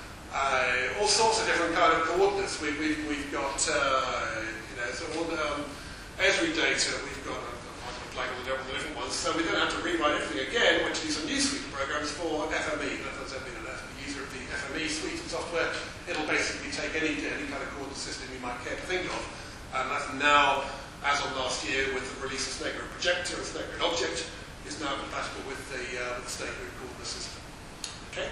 uh, all sorts of different kind of coordinates. We, we've, we've got, uh, you know, so all the um, Esri data, we've got, I'm blank on the different ones. So we then had to rewrite everything again, went to do some new suite of programs for F M E. That's been a user of the F M E suite of software. It'll basically take any, any kind of coordinate system you might care to think of. And that's now, as of last year, with the release of Snake Grid Projector and Snake Grid Object, is now compatible with the, uh, with the Snake Grid coordinate system. Okay?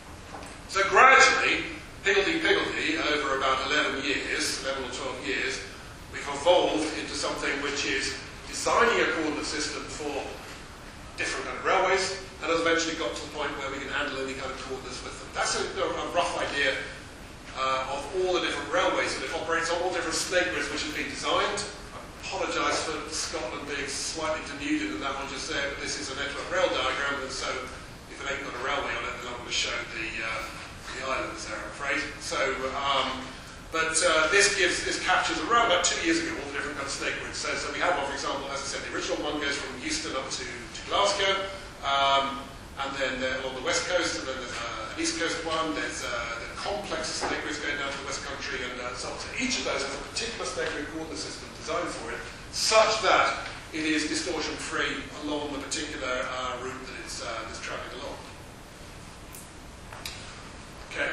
So gradually, higgledy-piggledy, over about eleven years, eleven or twelve years, we've evolved into something which is designing a coordinate system for different kind of railways, and has eventually got to the point where we can handle any kind of coordinates with them. That's a, a rough idea uh, of all the different railways, and it operates on all different snake grids which have been designed. I apologise for Scotland being slightly denuded in that one just there, but this is a network rail diagram, and so if it ain't got a railway on it, then I'm going to show the, uh, the islands there, I'm afraid. So, um, but uh, this gives, this captures around about two years ago all the different kind of snake grids. So, so we have one, for example, as I said, the original one goes from Euston up to, to Glasgow, um, and then uh, along the west coast, and then there's a East Coast one, there's uh, the complex snake grids going down to the West Country, and uh, so on. So each of those has a particular snake grid coordinate system designed for it, such that it is distortion-free along the particular uh, route that it's, uh, it's travelling along. Okay.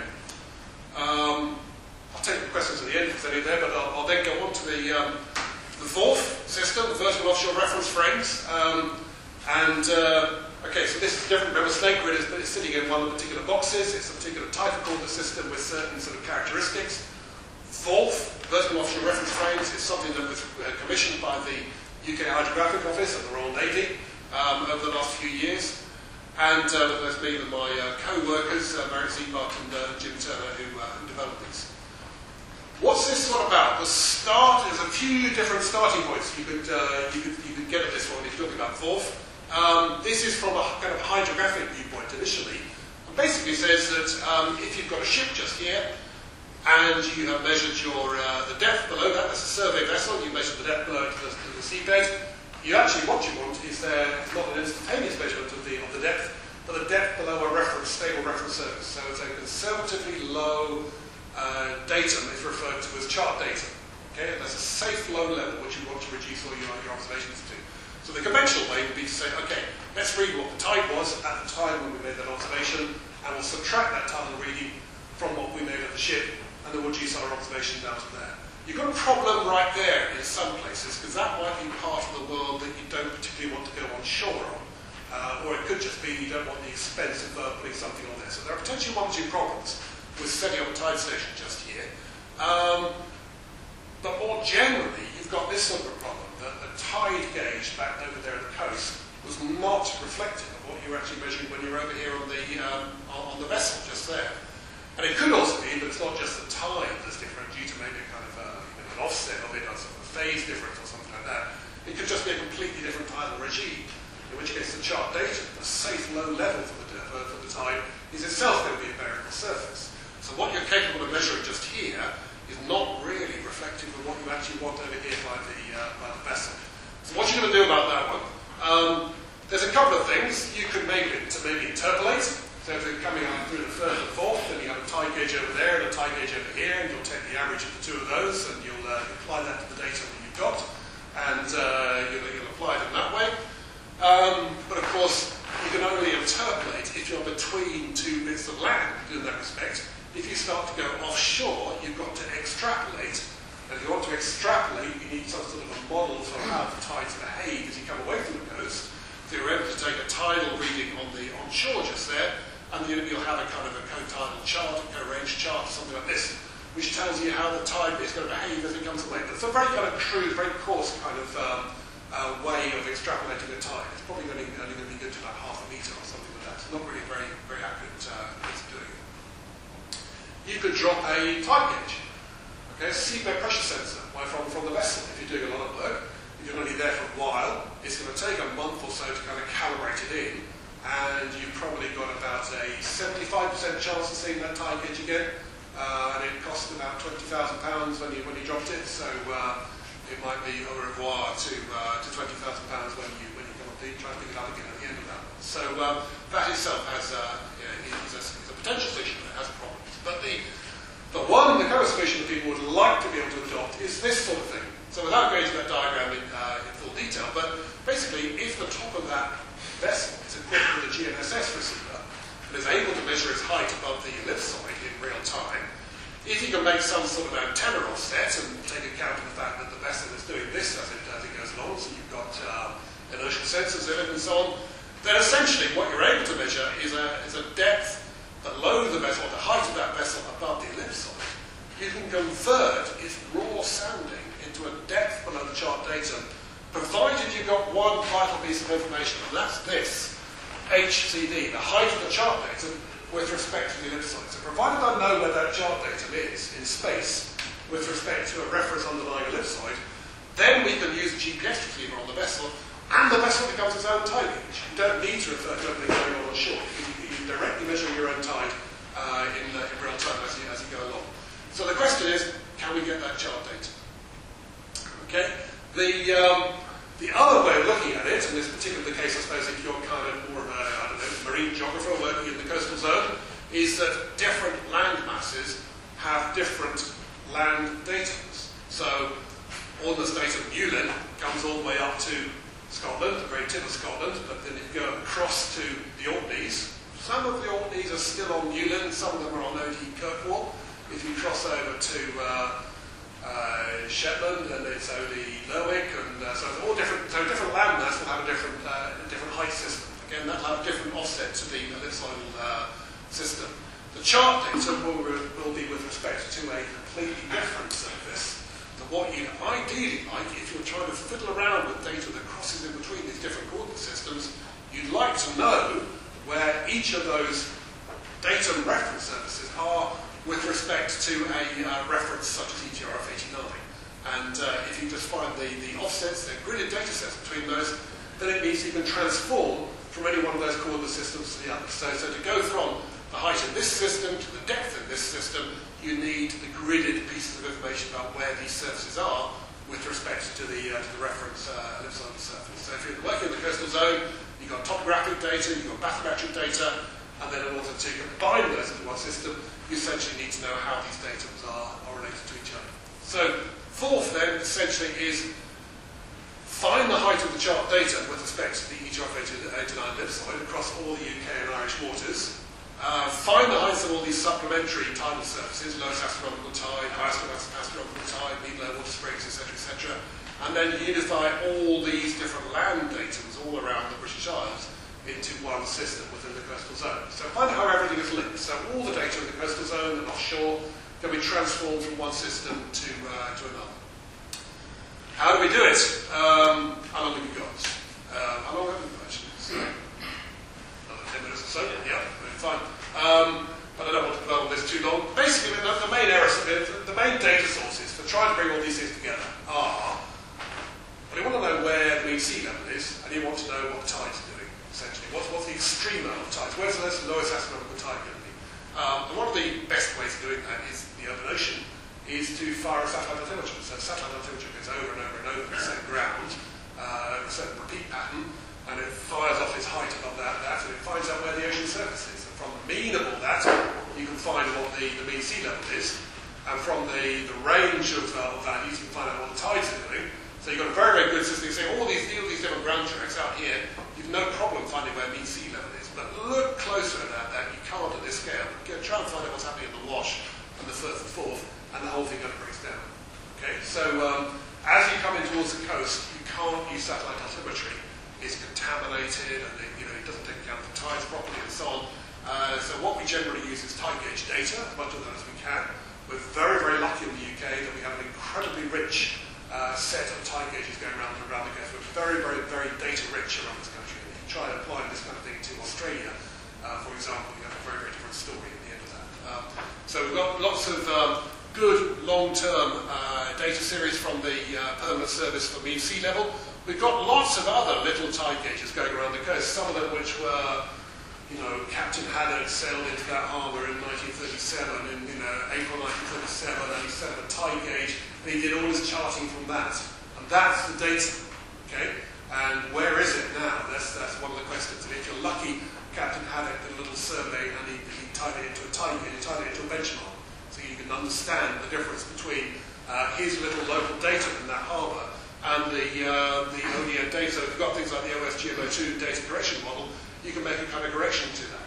Um, I'll take the questions at the end if there's any there, but I'll, I'll then go on to the, um, the V O R F system, the Vertical Offshore Reference Frames. Um, and, uh, okay, so this is different. Remember, snake grid is, is sitting in one of the particular boxes. It's a particular type of coordinate system with certain sort of characteristics. V O R F, Vertical Offshore Reference Frames, is something that was uh, commissioned by the U K Hydrographic Office of the Royal Navy um, over the last few years. And uh, there's me and my uh, co-workers, uh, Marek Ziebart and uh, Jim Turner, who, uh, who developed these. What's this all about? The start, there's a few different starting points you could, uh, you could, you could get at this one if you're talking about V O R F. Um, this is from a kind of hydrographic viewpoint initially. And basically says that um, if you've got a ship just here, and you have measured your, uh, the depth below that, that's a survey vessel, you measure the depth below to the, to the seabed. You actually, what you want is there, it's not an instantaneous measurement of the, of the depth, but the depth below a reference, stable reference surface. So it's a conservatively low uh, datum is referred to as chart datum. Okay, and that's a safe low level which you want to reduce all your, your observations to. So the conventional way would be to say, okay, let's read what the tide was at the time when we made that observation, and we'll subtract that tidal reading from what we made of the ship, and then we'll reduce our observation down to there. You've got a problem right there in some places, because that might be part of the world that you don't particularly want to go on shore on. Uh, or it could just be you don't want the expense of uh, putting something on there. So there are potentially one or two problems with setting up a tide station just here. Um, but more generally, you've got this sort of a problem, that the tide gauge back over there at the coast was not reflective of what you were actually measuring when you were over here on the, um, on the vessel just there. And it could also be that it's not just the tide that's different due to maybe a kind of uh, you know, an offset of it, or sort of a phase difference or something like that. It could just be a completely different tidal regime, in which case the chart data, the safe low level for the, for, for the tide, is itself going to be a variable surface. So what you're capable of measuring just here is not really reflective of what you actually want over here by the, uh, by the vessel. So what you're going to do about that one? Um, there's a couple of things. You could maybe, to maybe interpolate. So if you're coming out through the third and fourth, then you have a tide gauge over there and a tide gauge over here, and you'll take the average of the two of those, and you'll uh, apply that to the data that you've got, and uh, you'll, you'll apply it in that way. Um, but of course, you can only interpolate if you're between two bits of land in that respect. If you start to go offshore, you've got to extrapolate. And if you want to extrapolate, you need some sort of a model for how the tides behave as you come away from the coast. So you're able to take a tidal reading on the onshore just there, and you'll have a kind of a co-tidal chart, a co-range chart, something like this, which tells you how the tide is going to behave as it comes away. But it's a very kind of crude, very coarse kind of um, uh, way of extrapolating a tide. It's probably only, only going to be good to about half a metre or something like that. It's not really very, very accurate uh, ways of doing it. You could drop a tide gauge, okay, a seabed pressure sensor from, from the vessel if you're doing a lot of work. If you're going to be there for a while, it's going to take a month or so to kind of calibrate it in. And you've probably got about a seventy-five percent chance of seeing that tide gauge again, uh, and it cost about twenty thousand pounds when you when you dropped it. So uh, it might be au revoir to uh, to twenty thousand pounds when you when you come up to try and pick it up again at the end of that. So um, that itself has uh, yeah, is, a, is a potential solution, but it has problems. But the the one the kind of solution that people would like to be able to adopt is this sort of thing. So without going into that diagram in, uh, in full detail, but basically, if the top of that vessel is equipped with a G N S S receiver and is able to measure its height above the ellipsoid in real time, if you can make some sort of antenna offset and take account of the fact that the vessel is doing this as it, as it goes along, so you've got uh, inertial sensors in it and so on, then essentially what you're able to measure is a, is a depth below the vessel, the height of that vessel above the ellipsoid. You can convert its raw sounding into a depth below the chart datum, provided you've got one vital piece of information, and that's this, H C D, the height of the chart datum with respect to the ellipsoid. So provided I know where that chart datum is in space with respect to a reference underlying ellipsoid, then we can use a G P S receiver on the vessel, and the vessel becomes its own tide gauge. You don't need to refer to everything going on on shore. You, you directly measure your own tide uh, in, uh, in real time as you, as you go along. So the question is, can we get that chart data? Okay. The um, the other way of looking at it, and this particular case, I suppose, if you're kind of more of a, I don't know, marine geographer working in the coastal zone, is it comes all the way up to Scotland, the very tip of Scotland, but then if you go across to the Orkneys, some of the Orkneys are still on Newland, some of them are on O D Kirkwall. If you cross over to uh, uh, Shetland, and it's only Lerwick, and uh, so it's all different. So different landmass will have a different, uh, a different height system. Again, that'll have a different offset to the ellipsoidal uh, system. The chart data will, will be with respect to a completely different surface. So what you ideally like, if you're trying to fiddle around with data that crosses in between these different coordinate systems, you'd like to know where each of those data reference surfaces are with respect to a uh, reference such as E T R F eighty-nine. And uh, if you just find the, the offsets, the gridded data sets between those, then it means you can transform from any one of those coordinate systems to the other. So, so to go from the height in this system to the depth in this system, you need the gridded pieces of information about where these surfaces are with respect to the, uh, to the reference uh, ellipsoidal surface. So if you're working in the coastal zone, you've got topographic data, you've got bathymetric data, and then in order to combine those into one system, you essentially need to know how these data are, are related to each other. So fourth then, essentially, is find the height of the chart data with respect to the E T R F eighty-nine ellipsoid across all the U K and Irish waters. Uh, find the heights of all these supplementary tidal surfaces, lowest astronomical tide, highest astronomical tide, mean low water springs, et cetera, et cetera, and then unify all these different land datums all around the British Isles into one system within the coastal zone. So find out how everything is linked. So all the data in the coastal zone and offshore can be transformed from one system to, uh, to another. How do we do it? Um, how long have we got? Um, how long have we got actually? So, another ten minutes or so? Yeah, fine. Um, but I don't want to dwell on this too long. Basically, the, the main errors, the, the main data sources for trying to bring all these things together are, well, you want to know where the mean sea level is, and you want to know what the tides are doing, essentially. What's, what's the extreme amount of tides? Where's the lowest astronomical tide going to be? Um, and one of the best ways of doing that is the open ocean, is to fire a satellite altimeter. So satellite altimeter goes over and over and over the same ground, uh, a certain repeat pattern, and it fires off its height above that, that, and it finds out where the ocean surface is. And from the mean of all that, you can find what the, the mean sea level is, and from the, the range of, uh, of values, you can find out what the tides are doing. So you've got a very, very good system. You say all these, all these different ground tracks out here, you've no problem finding where mean sea level is. But look closer at that, you can't at this scale. Go, try and find out what's happening in the wash and the first and fourth, and the whole thing kind of breaks down. Okay, so um, as you come in towards the coast, you can't use satellite altimetry. It's contaminated, and it, you know, it doesn't take account of the tides properly, and so on. Uh, so what we generally use is tide gauge data, as much of that as we can. We're very, very lucky in the U K that we have an incredibly rich uh, set of tide gauges going around and around the coast. We're very, very, very data rich around this country. And if you try and apply this kind of thing to Australia, uh, for example, you have a very, very different story at the end of that. Um, so we've got lots of um, good long-term uh, data series from the uh, Permanent Service for Mean Sea Level. We've got lots of other little tide gauges going around the coast, some of them which were, you know, Captain Haddock sailed into that harbour in nineteen thirty-seven, in, you know, April nineteen thirty-seven, and he set up a tide gauge, and he did all his charting from that. And that's the data, okay? And where is it now? That's, that's one of the questions. And if you're lucky, Captain Haddock did a little survey, and he, he tied it into a tide gauge, he tied it into a benchmark, so you can understand the difference between uh, his little local data in that harbour and the, uh, the O D M data. If you've got things like the O S G M O two data correction model, you can make a kind of correction to that.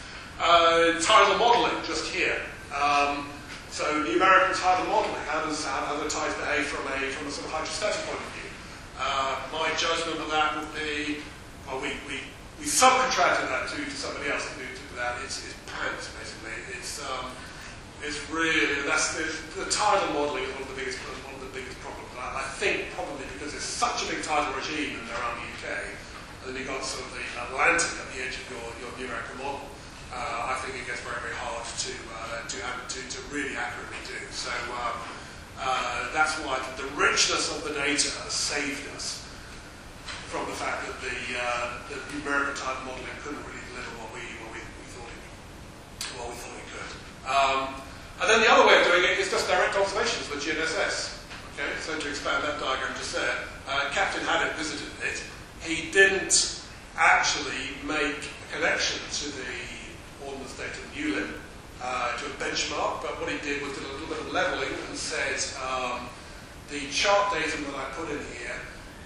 Uh, tidal modelling, just here. Um, so numerical tidal modelling, how does how, how the tides behave from a from a sort of hydrostatic point of view? Uh, my judgment of that would be, well, we we, we subcontracted that to, to somebody else to do, to do that. It's, it's pants, basically. It's um, it's really that's the, the tidal modelling is one of the biggest one of the biggest problems. I, I think probably because it's such a big tidal regime in around the U K. And then you've got sort of the Atlantic at the edge of your, your numerical model. Uh, I think it gets very, very hard to, uh, to, to, to really accurately do. So uh, uh, that's why the richness of the data has saved us from the fact that the, uh, the numerical type modelling couldn't really deliver what we, what we, we thought it, what we thought it could. Um, and then the other way of doing it is just direct observations with G N S S. Okay, so to expand that diagram just there, uh, Captain Haddock visited it. He didn't actually make a connection to the ordnance data of Newlyn uh, to a benchmark, but what he did was did a little bit of levelling and said um, the chart data that I put in here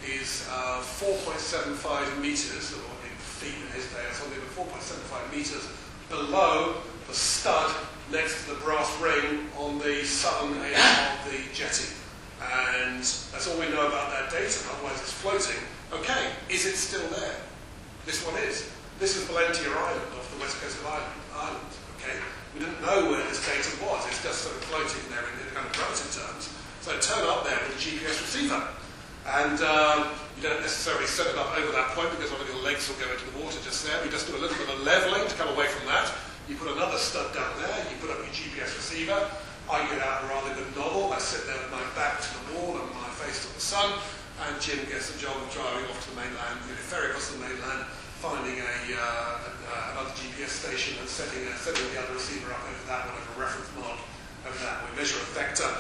is uh, four point seven five metres, or in feet in his day or something, but four point seven five metres below the stud next to the brass ring on the southern edge of the jetty. And that's all we know about that data, otherwise it's floating. Okay, is it still there? This one is. This is Valentia Island off the west coast of Ireland. Ireland okay? We didn't know where this data was, it's just sort of floating there in, in kind of relative terms. So turn up there with a G P S receiver. And um, you don't necessarily set it up over that point because one of your legs will go into the water just there. We just do a little bit of levelling to come away from that. You put another stud down there, you put up your G P S receiver. I get out a rather good novel. I sit there with my back to the wall and my face to the sun. And Jim gets the job of driving off to the mainland, you know, ferry across the mainland, finding a, uh, uh, another G P S station and setting, uh, setting the other receiver up over that, whatever reference mark over that. We measure a vector.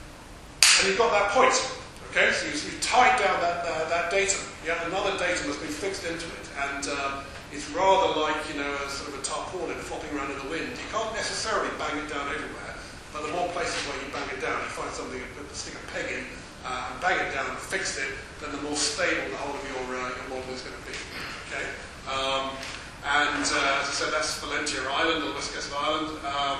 And you've got that point. Okay, so you've tied down that, uh, that datum. Yeah, another datum has been fixed into it. And um, it's rather like, you know, a sort of a tarpaulin flopping around in the wind. You can't necessarily bang it down everywhere, but the more places where you bang it down, you find something and put, stick a peg in, uh, and bang it down and fix it, then the more stable the whole of your, uh, your model is going to be. Okay? Um, and uh, as I said, that's Valentia Island, or the west coast of Ireland. Um,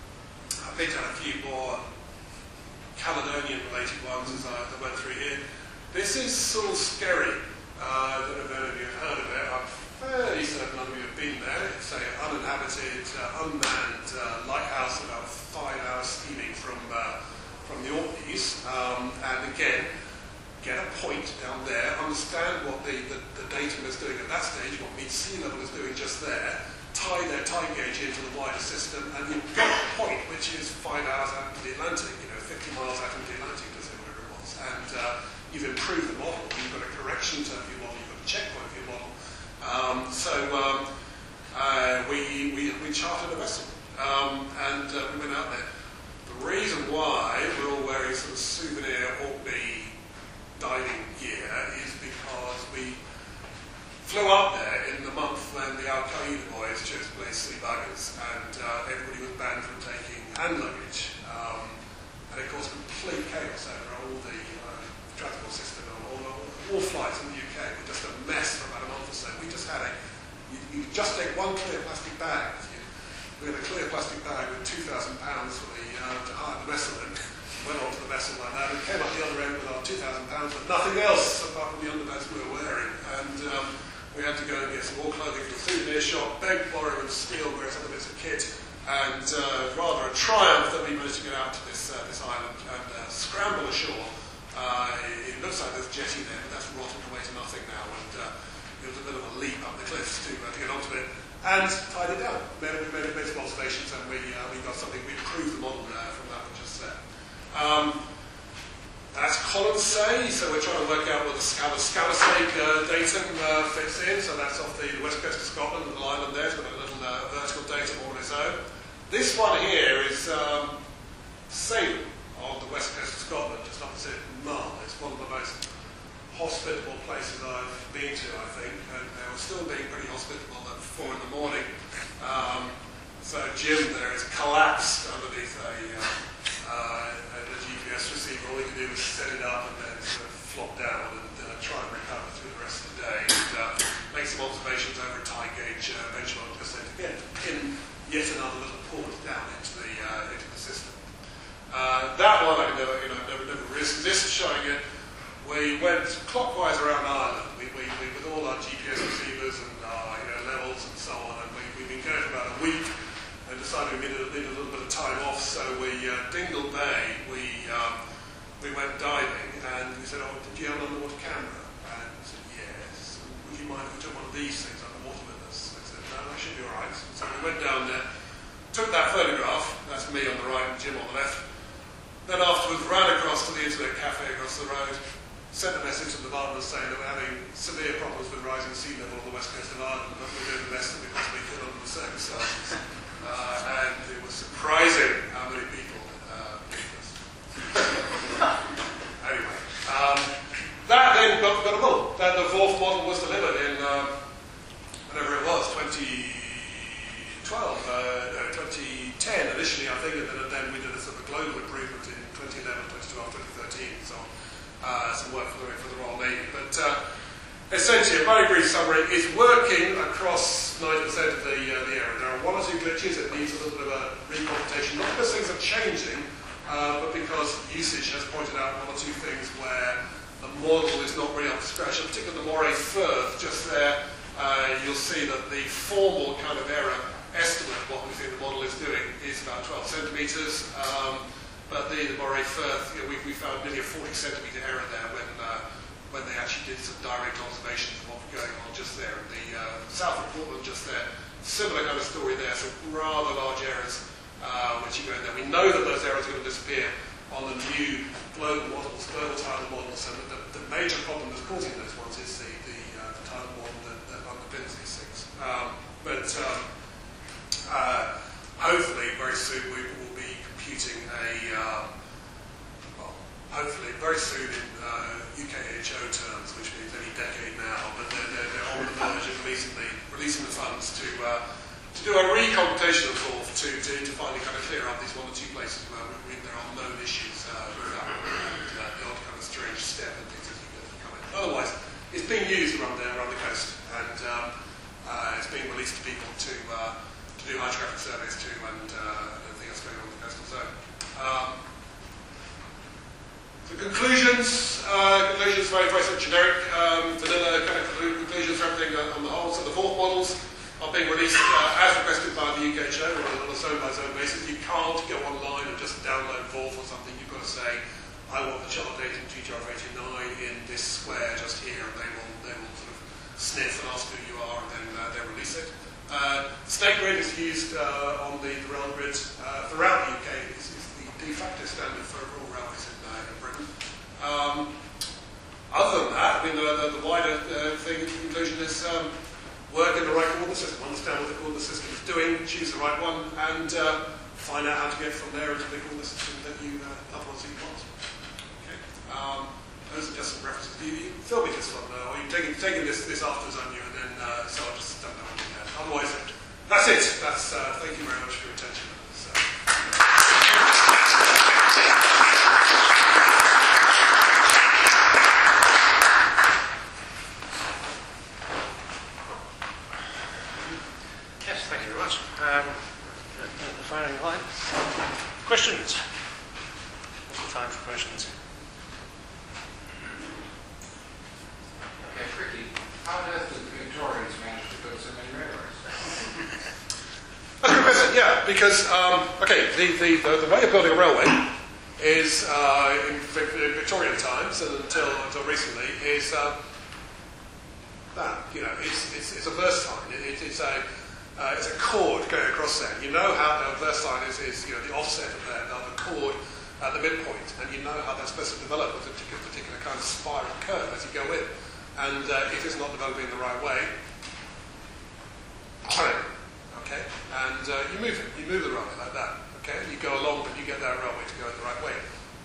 I picked out a few more Caledonian-related ones as I, as I went through here. This is Sule Skerry. Uh, I don't know if any of you have heard of it. I'm fairly certain none of you have been there. It's an uninhabited, uh, unmanned uh, lighthouse about five hours steaming from uh, from the Orkneys. Um, and again, get a point down there, understand what the, the, the datum is doing at that stage, what mean sea level is doing just there, tie their tide gauge into the wider system, and you've got a point which is five hours out into the Atlantic, you know, fifty miles out into the Atlantic, to say whatever it was. And uh, you've improved the model, you've got a correction term for your model, you've got a checkpoint for your model. Um, so um, uh, we, we, we chartered a vessel, um, and uh, we went out there. The reason why we're all wearing sort of souvenir Orkney diving gear is because we flew up there in the month when the Al Qaeda boys chose to play sleep buggers, and uh, everybody was banned from taking hand luggage. Um, and it caused complete chaos over all the uh, transport system, all, all, all flights in the U K were just a mess for about a month or so. We just had a, you, you just take one clear plastic bag. You, we had a clear plastic bag with two thousand pounds for the, uh, to hire the vessel in. Went onto the vessel like that, and came up the other end with our two thousand pounds, but nothing else apart from the underpants we were wearing. And um, we had to go and get some more clothing from the souvenir shop, beg, borrow, and steal where some of it's a kit. And uh, rather a triumph that we managed to get out to this uh, this island and uh, scramble ashore. Uh, it looks like there's a jetty there, but that's rotted away to nothing now. And uh, it was a bit of a leap up the cliffs to, uh, to get onto it. And tied it down. We made, made, made some observations, and we uh, we got something. We improved the model uh, from that which is there. Um, that's Colonsay, so we're trying to work out what the, how the Scalasake uh, datum uh, fits in. So that's off the, the west coast of Scotland, the little island there. It's got a little uh, vertical datum all on its own. This one here is um, Salem on the west coast of Scotland, just opposite Mull. It's one of the most hospitable places I've been to, I think, and they were still being pretty hospitable at four in the morning. Um, so Jim there is collapsed underneath a uh, Uh, and the G P S receiver, all we can do is set it up and then sort of flop down and uh, try and recover through the rest of the day and uh, make some observations over a tide gauge uh, benchmark just then to get pin yet another little port down into the uh, into the system. Uh, that one I never, you know, never, never risked. This is showing it. We went clockwise around Ireland. We, we, we with all our G P S receivers and our you know, levels and so on, and we, we've been going for about a week. And decided we needed, needed a little bit of time off, so we, uh, Dingle Bay, we um, we went diving, and we said, oh, did you have an underwater camera? And we said, yes. Would you mind if we took one of these things underwater with us? I said, no, that should be all right. So we went down there, took that photograph, that's me on the right and Jim on the left, then afterwards ran across to the internet cafe across the road, sent a message to the barman saying that we're having severe problems with rising sea level on the west coast of Ireland, but we're doing the best that we possibly could under the circumstances. Uh, and it was surprising how many people uh, picked us. Anyway, um, that then got, got a model. That the Vorf model was delivered in um, whatever it was, twenty twelve, uh, no, twenty ten initially, I think, and then, then we did a sort of global improvement in twenty eleven, twenty twelve, twenty thirteen, and so on. Uh, some work for the, for the Royal Navy. But uh, essentially, a very brief summary, is working across ninety percent of the, uh, the area. There are one or two glitches that needs a little bit of a recomputation, not because things are changing, uh, but because usage has pointed out one or two things where the model is not really up to scratch. In particular, the Moray Firth, just there, uh, you'll see that the formal kind of error estimate of what we think the model is doing is about twelve centimetres, um, but the, the Moray Firth, you know, we, we found nearly a forty centimetre error there when uh, when they actually did some direct observations of what was going on just there. In the uh, south of Portland, just there, similar kind of story there, some rather large errors uh, which you go in there. We know that those errors are going to disappear on the new global models, global tidal models, and the, the major problem that's causing those ones is the, the, uh, the tidal model that, that underpins these things. Um, but um, uh, hopefully, very soon we will be computing a, uh, well, hopefully very soon in uh, U K H O terms, which means any decade now, but they're, they're, they're on the verge of releasing the, releasing the funds to uh, to do a recomputation of Forth to, to, to finally kind of clear up these one or two places where we, we, there are known issues uh, with that and uh, the odd kind of strange step and things as you go to come in. Otherwise, it's being used around there, around the coast, and um, uh, it's being released to people to uh, to do high traffic surveys too, and uh, everything else going on in the coastal zone. Um, so conclusions, uh, conclusions very, very sort of generic, um, vanilla kind of conclusions for everything on the whole. So the Forth models are being released uh, as requested by the U K H O on a zone-by-zone basis. You can't go online and just download Forth or something. You've got to say, I want the chart data in G T R eighty-nine in this square just here, and they will, they will sort of sniff and ask who you are, and then uh, they release it. Uh, Snake grid is used uh, on the, the rail grid uh, throughout the U K. It's, it's the de facto standard for all railways in, uh, in Britain. Um, other than that, I mean, the, the, the wider uh, thing, conclusion is um, work in the right coordinate system, understand what the coordinate system is doing, choose the right one, and uh, find out how to get from there into the coordinate system that you uh, otherwise you want. Okay. Um, those are just some references. You, you fill me this one, uh, or you're taking, taking this, this afterwards on you, and then uh, so I just don't know what to do. Otherwise, that's it. That's, uh, thank you very much for your attention. So. Yes, thank you very much. Um, the, the firing line. Questions? What's the time for questions? Okay, tricky. How on earth did the Victorians manage to build so many railways? That's a good question, yeah, because, um, okay, the, the, the, the way of building a railway is, uh, in, in Victorian times, and until, until recently, is uh, that, you know, it's, it's, it's a verse line. It, it, it's, a, uh, it's a chord going across there. You know how the verse line is, is you know, the offset of there, the chord at the midpoint, and you know how that's supposed to develop with a particular, particular kind of spiral curve as you go in. And uh, if it's not developing the right way, okay, and uh, you move it, you move the railway like that, okay, you go along, but you get that railway to go in the right way.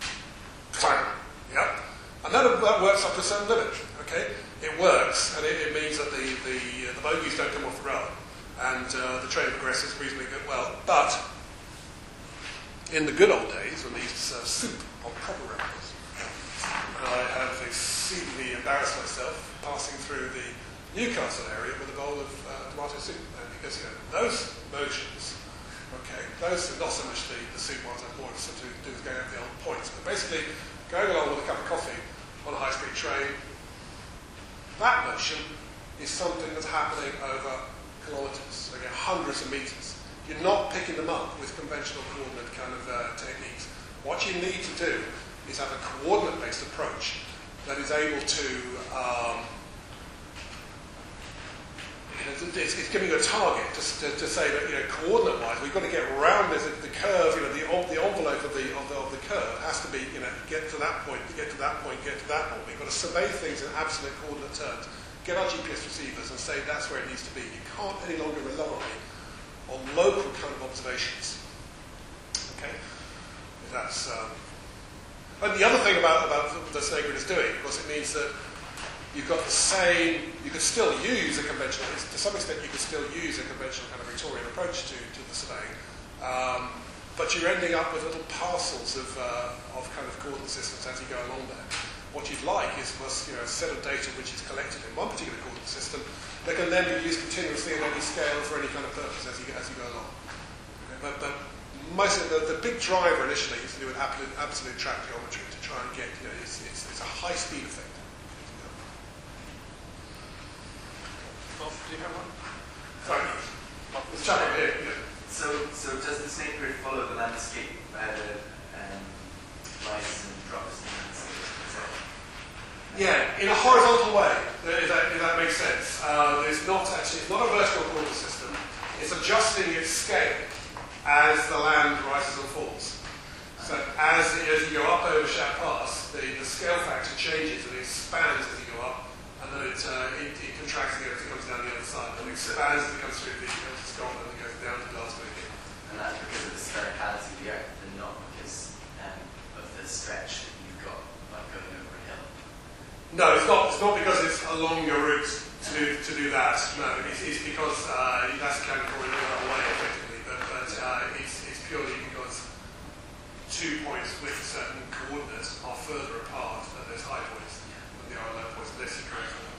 Yep, and that, that works up to a certain limit, okay. It works, and it, it means that the the, uh, the bogies don't come off the rail, and uh, the train progresses reasonably good well. But in the good old days, when they used to serve soup on proper railways, I have exceedingly embarrassed myself passing through the Newcastle area with a bowl of uh, tomato soup. And because, you know, those motions, okay, those are not so much the, the soup ones, have more to do with going over the old points. But basically, going along with a cup of coffee on a high-speed train, that motion is something that's happening over kilometres, again, hundreds of metres. You're not picking them up with conventional coordinate kind of uh, techniques. What you need to do is have a coordinate-based approach that is able to, um, it's, it's giving you a target to, to, to say that, you know, coordinate-wise, we've got to get around this, the curve, you know, the, the envelope of the, of the of the curve has to be, you know, get to that point, get to that point, get to that point. We've got to survey things in absolute coordinate terms, get our G P S receivers and say that's where it needs to be. You can't any longer rely on local kind of observations. Okay, that's. Um, And the other thing about, about the Snake grid is doing, of course, it means that you've got the same, you could still use a conventional, to some extent you could still use a conventional kind of Victorian approach to, to the surveying, um, but you're ending up with little parcels of, uh, of kind of coordinate systems as you go along there. what you'd like is was, you know, a set of data which is collected in one particular coordinate system that can then be used continuously at any scale for any kind of purpose as you, as you go along. Okay, but, but most of the, the big driver initially is to do with absolute, absolute track geometry to try and get, you know, it's, it's, it's a high speed effect. Bob, do you have one? Sorry. Let's chat over here. Yeah. So, so does the snake grid follow the landscape uh, um, rises and drops? And Yeah, in a horizontal way, if that, if that makes sense. Uh, there's not actually, it's not a vertical coordinate system. It's adjusting its scale as the land rises and falls. So as, as you go up over Shap Pass, the, the scale factor changes and it expands as you go up, and then it, uh, it, it contracts again as it comes down the other side, and it expands as it comes through the goes to Scotland and it goes down to Glasgow again. And that's because of the sphericality of the Earth, and not because um, of the stretch that you've got by going over a hill. No, it's not. It's not because it's along your route to do, to do that. No, it's, it's because uh, that's kind of going that way effectively. But, but uh, it's, it's purely because two points with certain coordinates are further apart than those high points than they are low points. Unless you correct that.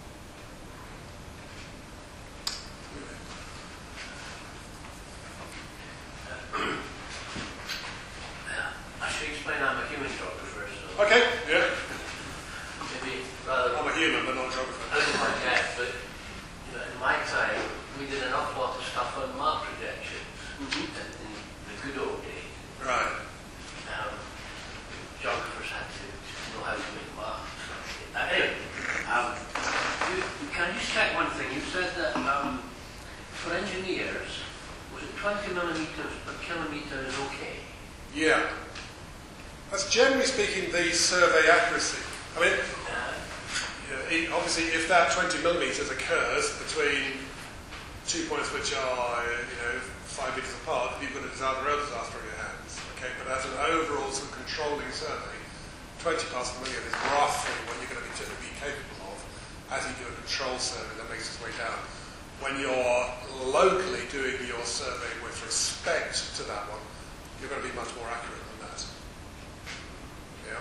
I should explain I'm a human geographer, so Okay. Yeah. maybe rather I'm a human, but not a geographer. I don't like that, but you know, in my time we did an awful lot of stuff on map projections Mm-hmm. in, in the good old days. Right. Um, geographers had to know how to make maps. Uh, anyway, um, you, can I just check one thing? You said that um, for engineers, was it twenty millimetres per kilometre is okay? Yeah. That's generally speaking the survey accuracy. I mean, Uh, yeah, it, obviously, if that twenty millimetres occurs between two points which are, you know, five metres apart, then you've got a disaster, real disaster on your hands. Okay, but as an overall sort of controlling survey, twenty parts per million is roughly what you're going to be typically capable of as you do a control survey that makes its way down. When you're locally doing your survey with respect to that one, you're going to be much more accurate than that. Yeah.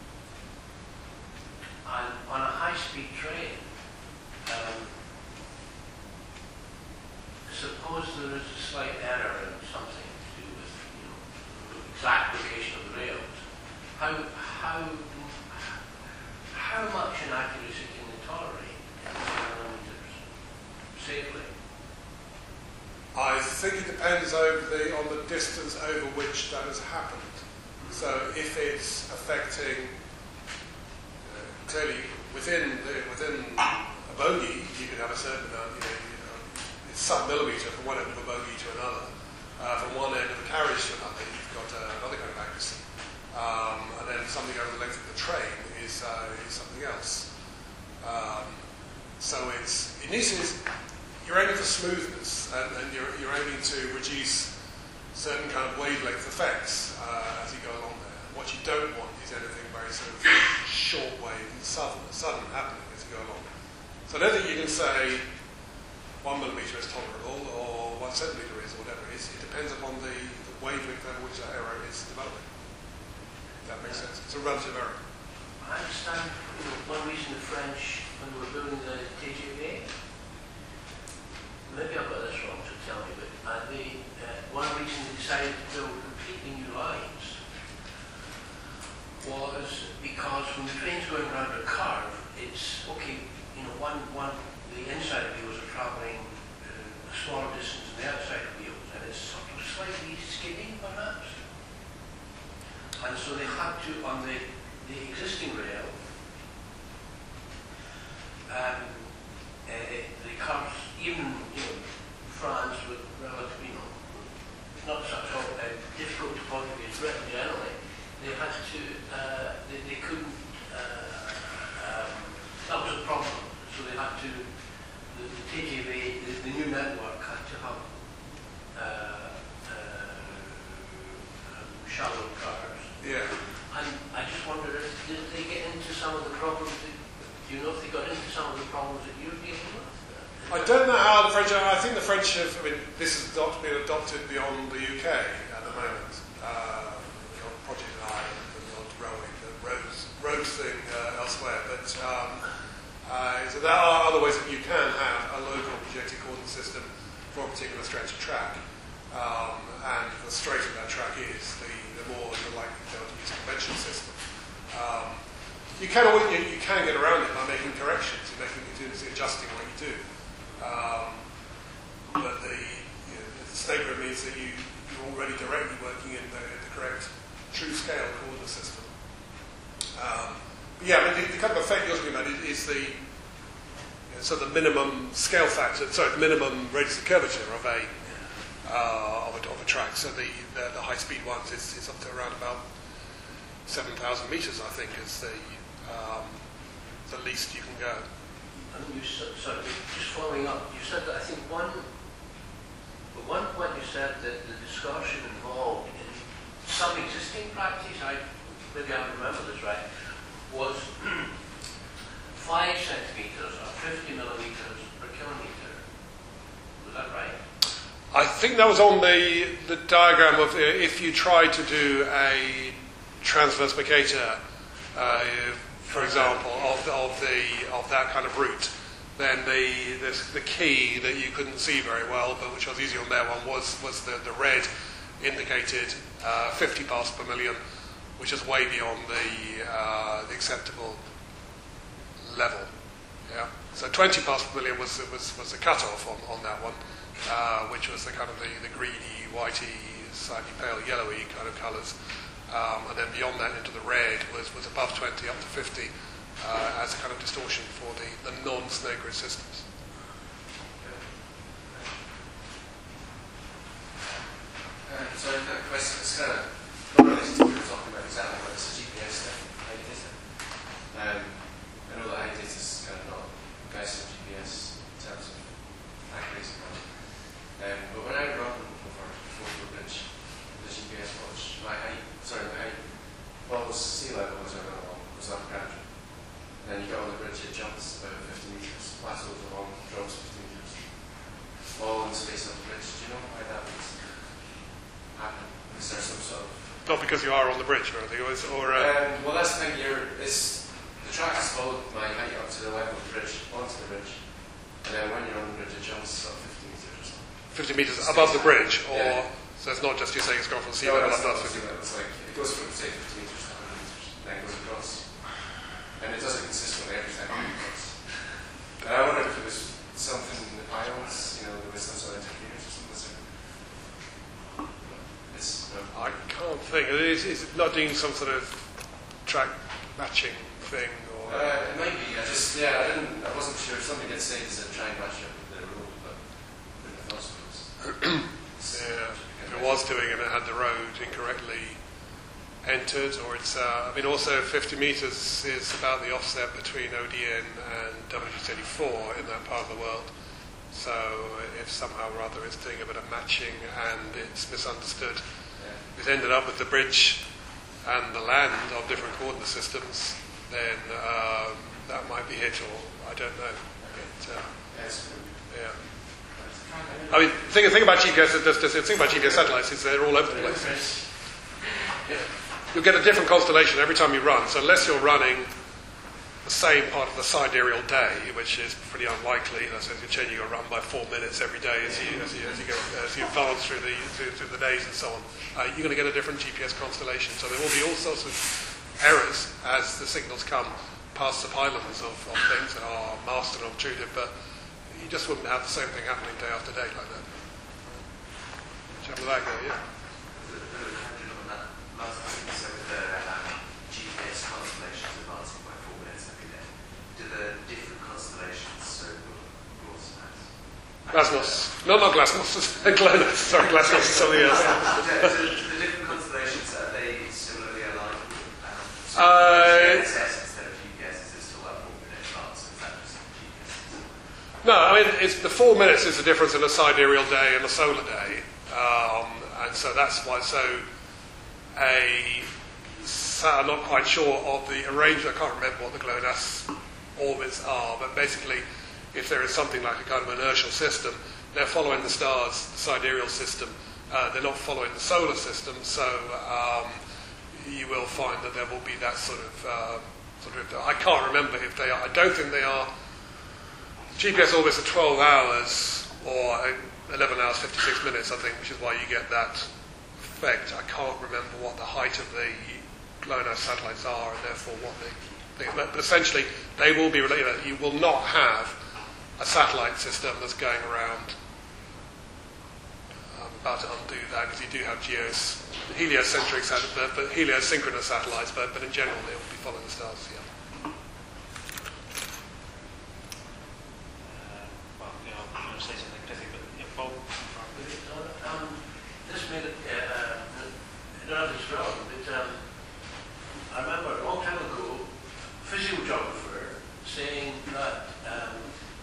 on, on a high-speed train, um, suppose there is a slight error in something to do with, you know, the exact location of the rails. How how how much inaccuracy can they tolerate in millimeters safely? I think it depends over the, on the distance over which that has happened. So if it's affecting, uh, clearly within the, within a bogey, you can have a certain amount, you know, you know it's some millimetre from one end of a bogey to another. Uh, from one end of a carriage to another, you've got uh, another kind of accuracy. Um, and then something over the length of the train is, uh, is something else. Um, so it's, it needs to, you're aiming for smoothness, and, and you're, you're aiming to reduce certain kind of wavelength effects uh, as you go along there. What you don't want is anything very sort of short wave and sudden, sudden happening as you go along. So I don't think you can say one millimetre is tolerable or one centimetre is or whatever it is. It depends upon the, the wavelength over which that error is developing. If that makes sense. It's a relative error. I understand, you know, one reason the French, when they were building the T G V, maybe I've got this wrong, so tell me, but uh, they, uh, one reason they decided to build completely new lines was because when the train's going around a curve, it's, okay, you know, one, one, the inside wheels are travelling uh, a smaller distance than the outside wheels, and it's sort of slightly skidding, perhaps. And so they had to, on the, the existing rail, um, uh, the curves, even, you know, France with relative, you know, not such a uh, difficult topography as Britain generally, they had to, uh, they, they couldn't, uh, um, that was a problem. So they had to, the, the T G V, the, the new network had to have uh, uh, um, shallow curves. Yeah. And I just wonder, if, did they get into some of the problems, that, do you know if they got into some of the problems that you're dealing with? I don't know how the French are. I think the French have, I mean, this has adopt, been adopted beyond the U K at the moment. Uh, the old project in Ireland and the old railway, the roads, roads thing uh, elsewhere, but um, uh, so there are other ways that you can have a local projected coordinate system for a particular stretch of track. Um, and the straighter that track is, the, the more you're likely to be able to use a conventional system. Um, you can always, you, you can get around it by making corrections, you're making continuously adjusting what you do. Um, but the, you know, the snake grid means that you, you're already directly working in the, the correct true scale coordinate system. Um, but yeah, I mean, the, the kind of effect you're talking about is, is the you know, so the minimum scale factor, sorry, the minimum radius of curvature of a uh, of, a, of a track. So the the, the high speed ones is, is up to around about seven thousand meters, I think, is the um, the least you can go. And you said, sorry, just following up, you said that I think one, at one point you said that the discussion involved in some existing practice, I maybe I don't remember this right, was five centimeters or fifty millimeters per kilometer. Was that right? I think that was on the the diagram of uh, if you tried to do a transverse Mercator, uh, for example, of the, of the of that kind of route, then the, the the key that you couldn't see very well, but which was easy on their one, was was the, the red indicated uh, fifty parts per million, which is way beyond the, uh, the acceptable level. Yeah. So twenty parts per million was was was the cutoff on, on that one, uh, which was the kind of the, the greeny, whitey, slightly pale yellowy kind of colours. Um, and then beyond that into the red was, was above twenty up to fifty uh, as a kind of distortion for the, the non-snake grid systems. Uh, so I've got a question. It's kind of not related to what we were talking about exactly, but it's a G P S thing, high data. Um, I know that high data is kind of not best for G P S in terms of accuracy. Um, but when I run over Forth Bridge, the G P S watch, my height, sorry, my height, well, it was sea level as I went along, it was up gradually. And then you get on the bridge, it jumps about fifty metres, plateaus along, drops fifty metres. All in the space of the bridge. Do you know why that would happen? Is there some sort of... Not because you are on the bridge or anything, or... or uh, um, well, that's the thing, you're, it's, the track has followed my height up to the level of the bridge, onto the bridge. And then when you're on the bridge, it jumps sort of fifty metres or something. fifty metres above the bridge, or... Yeah. So it's not just you saying it's gone from sea No, level it's up not to sea fifty. level. It's like, it goes from, say, fifty metres to one hundred metres, then it goes across. And it does it consistently every time it goes. And I wonder if it was something in the piles, you know, there was some sort of interference or something. It's, no. I can't think. Is, is it not doing some sort of track matching thing? Or Uh, it might be. I just, yeah, I didn't, I wasn't sure. Somebody did say it's a try and match up with the road, but I didn't know suppose. yeah, if it was doing it, it had the road incorrectly entered, or it's, uh, I mean, also fifty metres is about the offset between O D N and W thirty-four in that part of the world. So if somehow or other it's doing a bit of matching and it's misunderstood, Yeah. it's ended up with the bridge and the land of different coordinate systems, then um, that might be hit, or I don't know. But, uh, Yes. yeah. I mean, the thing, the thing about G P S, the, the thing about G P S satellites is they're all over the place. Yeah. You'll get a different constellation every time you run, so unless you're running the same part of the sidereal day, which is pretty unlikely, that's if you're changing your run by four minutes every day as you as you, as you, go, as you advance through the through, through the days and so on, uh, you're going to get a different G P S constellation. So there will be all sorts of errors as the signals come past the pylons of, of things that are masked and obtruded, but you just wouldn't have the same thing happening day after day like that. Check with that guy, yeah. Last question, so with the um, G P S constellations advancing by four minutes every day, do the different constellations, so Glasnost. No, not Glasnost. GLONASS. Sorry, Glasnost is something else. do the different constellations, are they similarly aligned? Um, so Uh, G P S instead of G P S, is it still that four minute advance? Is that just G P S? No, I mean, it's, the four minutes is the difference in a sidereal day and a solar day. Um, and so that's why, so a, so I'm not quite sure of the arrangement, I can't remember what the GLONASS orbits are, but basically, if there is something like a kind of inertial system, they're following the stars, the sidereal system, uh, they're not following the solar system, so um, you will find that there will be that sort of uh, sort of, I can't remember if they are. I don't think they are. G P S orbits are twelve hours or eleven hours fifty-six minutes, I think, which is why you get that effect. I can't remember what the height of the GLONASS satellites are, and therefore what the thing. But, but essentially, they will be related. You will not have a satellite system that's going around. I'm about to undo that because you do have geos, heliocentric, sat- but, but heliosynchronous satellites, but, but in general they will be following the stars. Yeah. Uh, well, yeah, I'm going to say something pithy, but yeah, Bob. Um, this made it, uh, I don't know if it's wrong, but um, I remember a long time ago, a physiogeographer saying that um,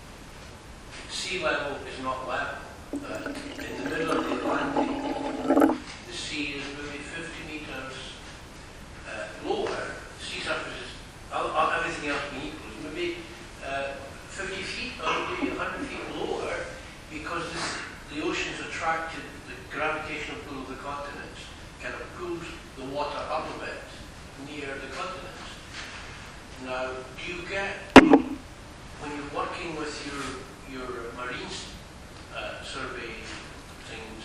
sea level is not level, that in the middle of the Atlantic, the sea is maybe fifty metres uh, lower, the sea surface is, uh, uh, everything else being equal, is maybe uh, fifty feet or maybe one hundred feet lower, because this, the ocean's attracted, the gravitational pull of the continents kind of pulls the water up a bit near the continents. Now, do you get, when you're working with your, your marine uh, survey things,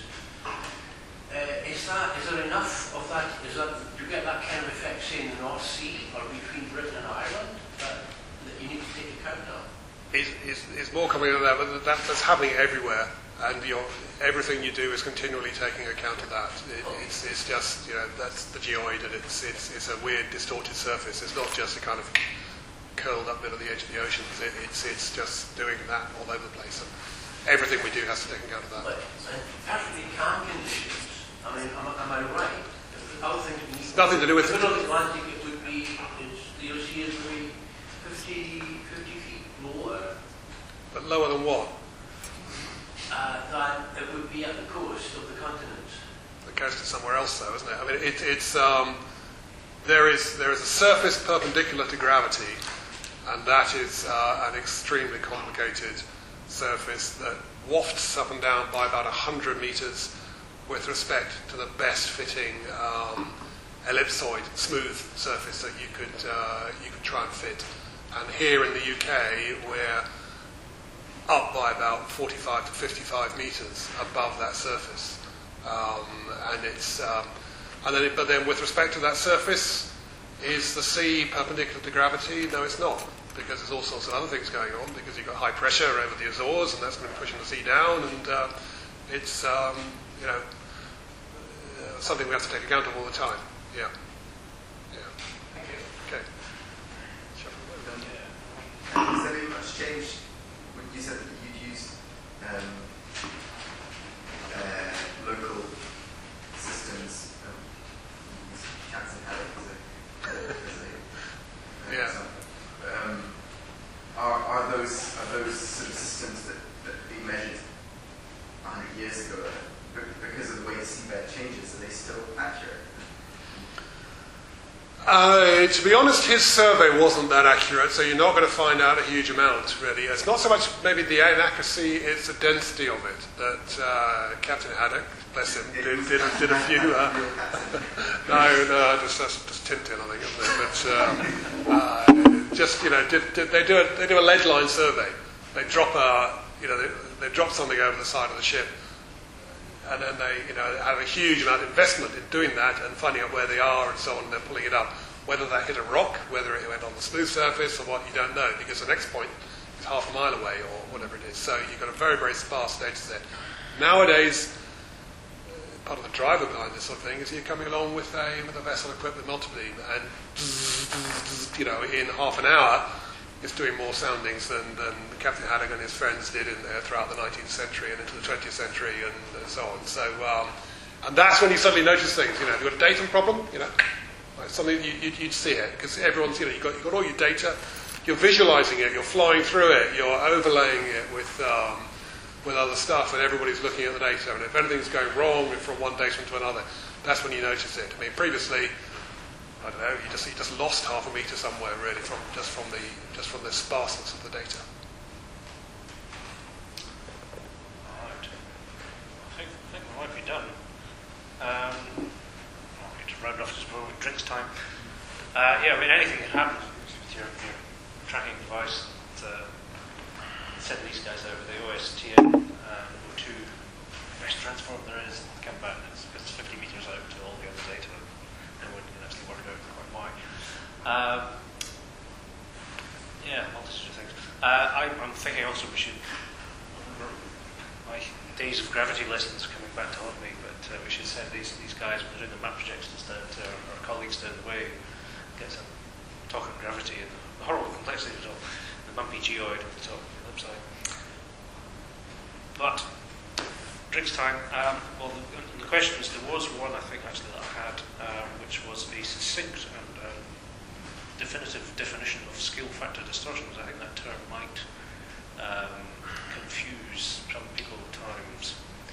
uh, is that, is there enough of that, is that, do you get that kind of effect, say, in the North Sea or between Britain and Ireland, that, that you need to take account of? It's, it's, it's more coming on that, but that, that's happening everywhere, and you're, everything you do is continually taking account of that. It, it's, it's just, you know, that's the geoid, and it's, it's, it's a weird, distorted surface. It's not just a kind of curled up bit at the edge of the ocean. It, it's, it's just doing that all over the place, and everything we do has to take account of that. But in perfectly calm conditions, I mean, am, am I right? If other things being It's nothing to do with the it. middle of the Atlantic, it would be, it's, the ocean is maybe fifty, fifty feet lower. But lower than what? Uh, than it would be at the coast of the continent. The coast is somewhere else, though, isn't it? I mean, it, it's um, there is there is a surface perpendicular to gravity, and that is uh, an extremely complicated surface that wafts up and down by about one hundred metres with respect to the best fitting um, ellipsoid, smooth surface that you could uh, you could try and fit. And here in the U K, we're up by about forty-five to fifty-five metres above that surface, um, and it's um, and then it, but then with respect to that surface, is the sea perpendicular to gravity? No, it's not, because there's all sorts of other things going on. Because you've got high pressure over the Azores, and that's going to be pushing the sea down, and uh, it's um, you know uh, something we have to take account of all the time. Yeah, yeah. Thank you. Okay. Has there been much change? When you said that you'd used um, uh, local systems, um, Captain Haddock as a, as a uh, Yeah. example. Um, are, are those are those sort of systems that, that we measured a hundred years ago, uh, because of the way the seabed changes, are they still accurate? Uh, to be honest, his survey wasn't that accurate, so you're not going to find out a huge amount, really. It's not so much maybe the inaccuracy, it's the density of it that uh, Captain Haddock, bless him, did, did, did a few... Uh, no, no, just, that's just Tintin, I think, isn't it? But uh, uh, just, you know, did, did, they, do a, they do a lead line survey. They drop a, you know, they, they drop something over the side of the ship, and then they, you know, have a huge amount of investment in doing that and finding out where they are and so on, and they're pulling it up. Whether that hit a rock, whether it went on the smooth surface or what, you don't know, because the next point is half a mile away or whatever it is. So you've got a very, very sparse data set. Nowadays, part of the driver behind this sort of thing is you're coming along with a, with a vessel equipped with multibeam, and, you know, in half an hour, it's doing more soundings than, than Captain Haddock and his friends did in there throughout the nineteenth century and into the twentieth century and, and so on. So, um, and that's when you suddenly notice things. You know, if you've got a datum problem, you know, like something you, you, you'd see it, because everyone's, you know, you've got, you've got all your data, you're visualising it, you're flying through it, you're overlaying it with um, with other stuff, and everybody's looking at the data. And if anything's going wrong from one datum to another, that's when you notice it. I mean, previously, I don't know, you just you just lost half a metre somewhere, really, from just from the just from the sparseness of the data. All right. I think, I think we might be done. Um, I'll get to round off just before drinks time. Uh, yeah, I mean, anything can happen. send these guys out with the O S T N um, O two best transform there is, come back, it's, it's fifty metres out to all the other data, and we can actually work out quite why. Um, yeah, multitude of things. Uh, I, I'm thinking also we should, my days of gravity lessons are coming back to haunt me, but uh, we should send these these guys when they're doing the map projections down to our, our colleagues down the way, get some talk on gravity and the horrible complexity of it all, the bumpy geoid at the top, the lip side. But, drinks time. Um, well, the, the questions, there was one I think actually that I had, um, which was a succinct and um, definitive definition of scale factor distortions. I think that term might um, confuse some people at times.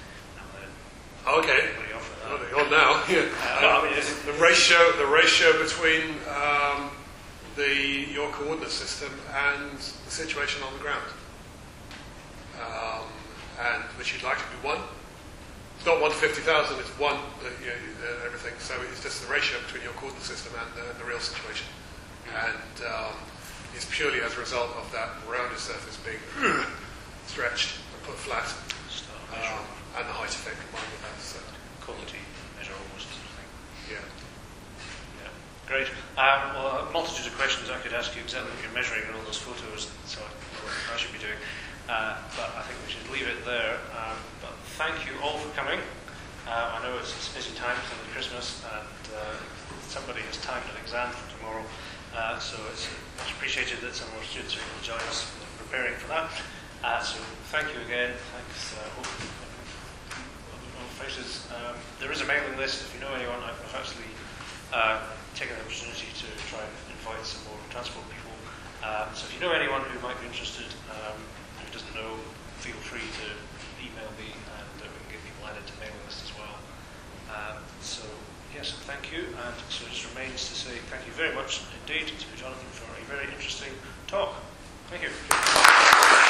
Okay. Oh, they're on now. Yeah. Uh, um, the ratio, the ratio between um, the your coordinate system and the situation on the ground, um, and which you'd like to be one. It's not one to fifty thousand. It's one. Uh, you know, uh, everything. So it's just the ratio between your coordinate system and uh, the real situation, and um, it's purely as a result of that rounded surface being stretched and put flat. Um, and the height effect combined with that. So. Quality measure almost, I think. Yeah. Yeah. Great. Um, well, a multitude of questions I could ask you exactly what you're measuring in all those photos, so I know what I should be doing. Uh, but I think we should leave it there. Um, but thank you all for coming. Uh, I know it's, it's busy time because of Christmas, and uh, somebody has timed an exam for tomorrow, uh, so it's much appreciated that some of our students are able to join us in preparing for that. Uh, so thank you again. Thanks. Uh, hope faces. Um, there is a mailing list. If you know anyone, I've, I've actually uh, taken the opportunity to try and invite some more transport people. Um, so if you know anyone who might be interested, um, who doesn't know, feel free to email me, and uh, we can get people added to the mailing list as well. Um, so yes, thank you. And so it just remains to say thank you very much indeed to Jonathan for a very interesting talk. Thank you.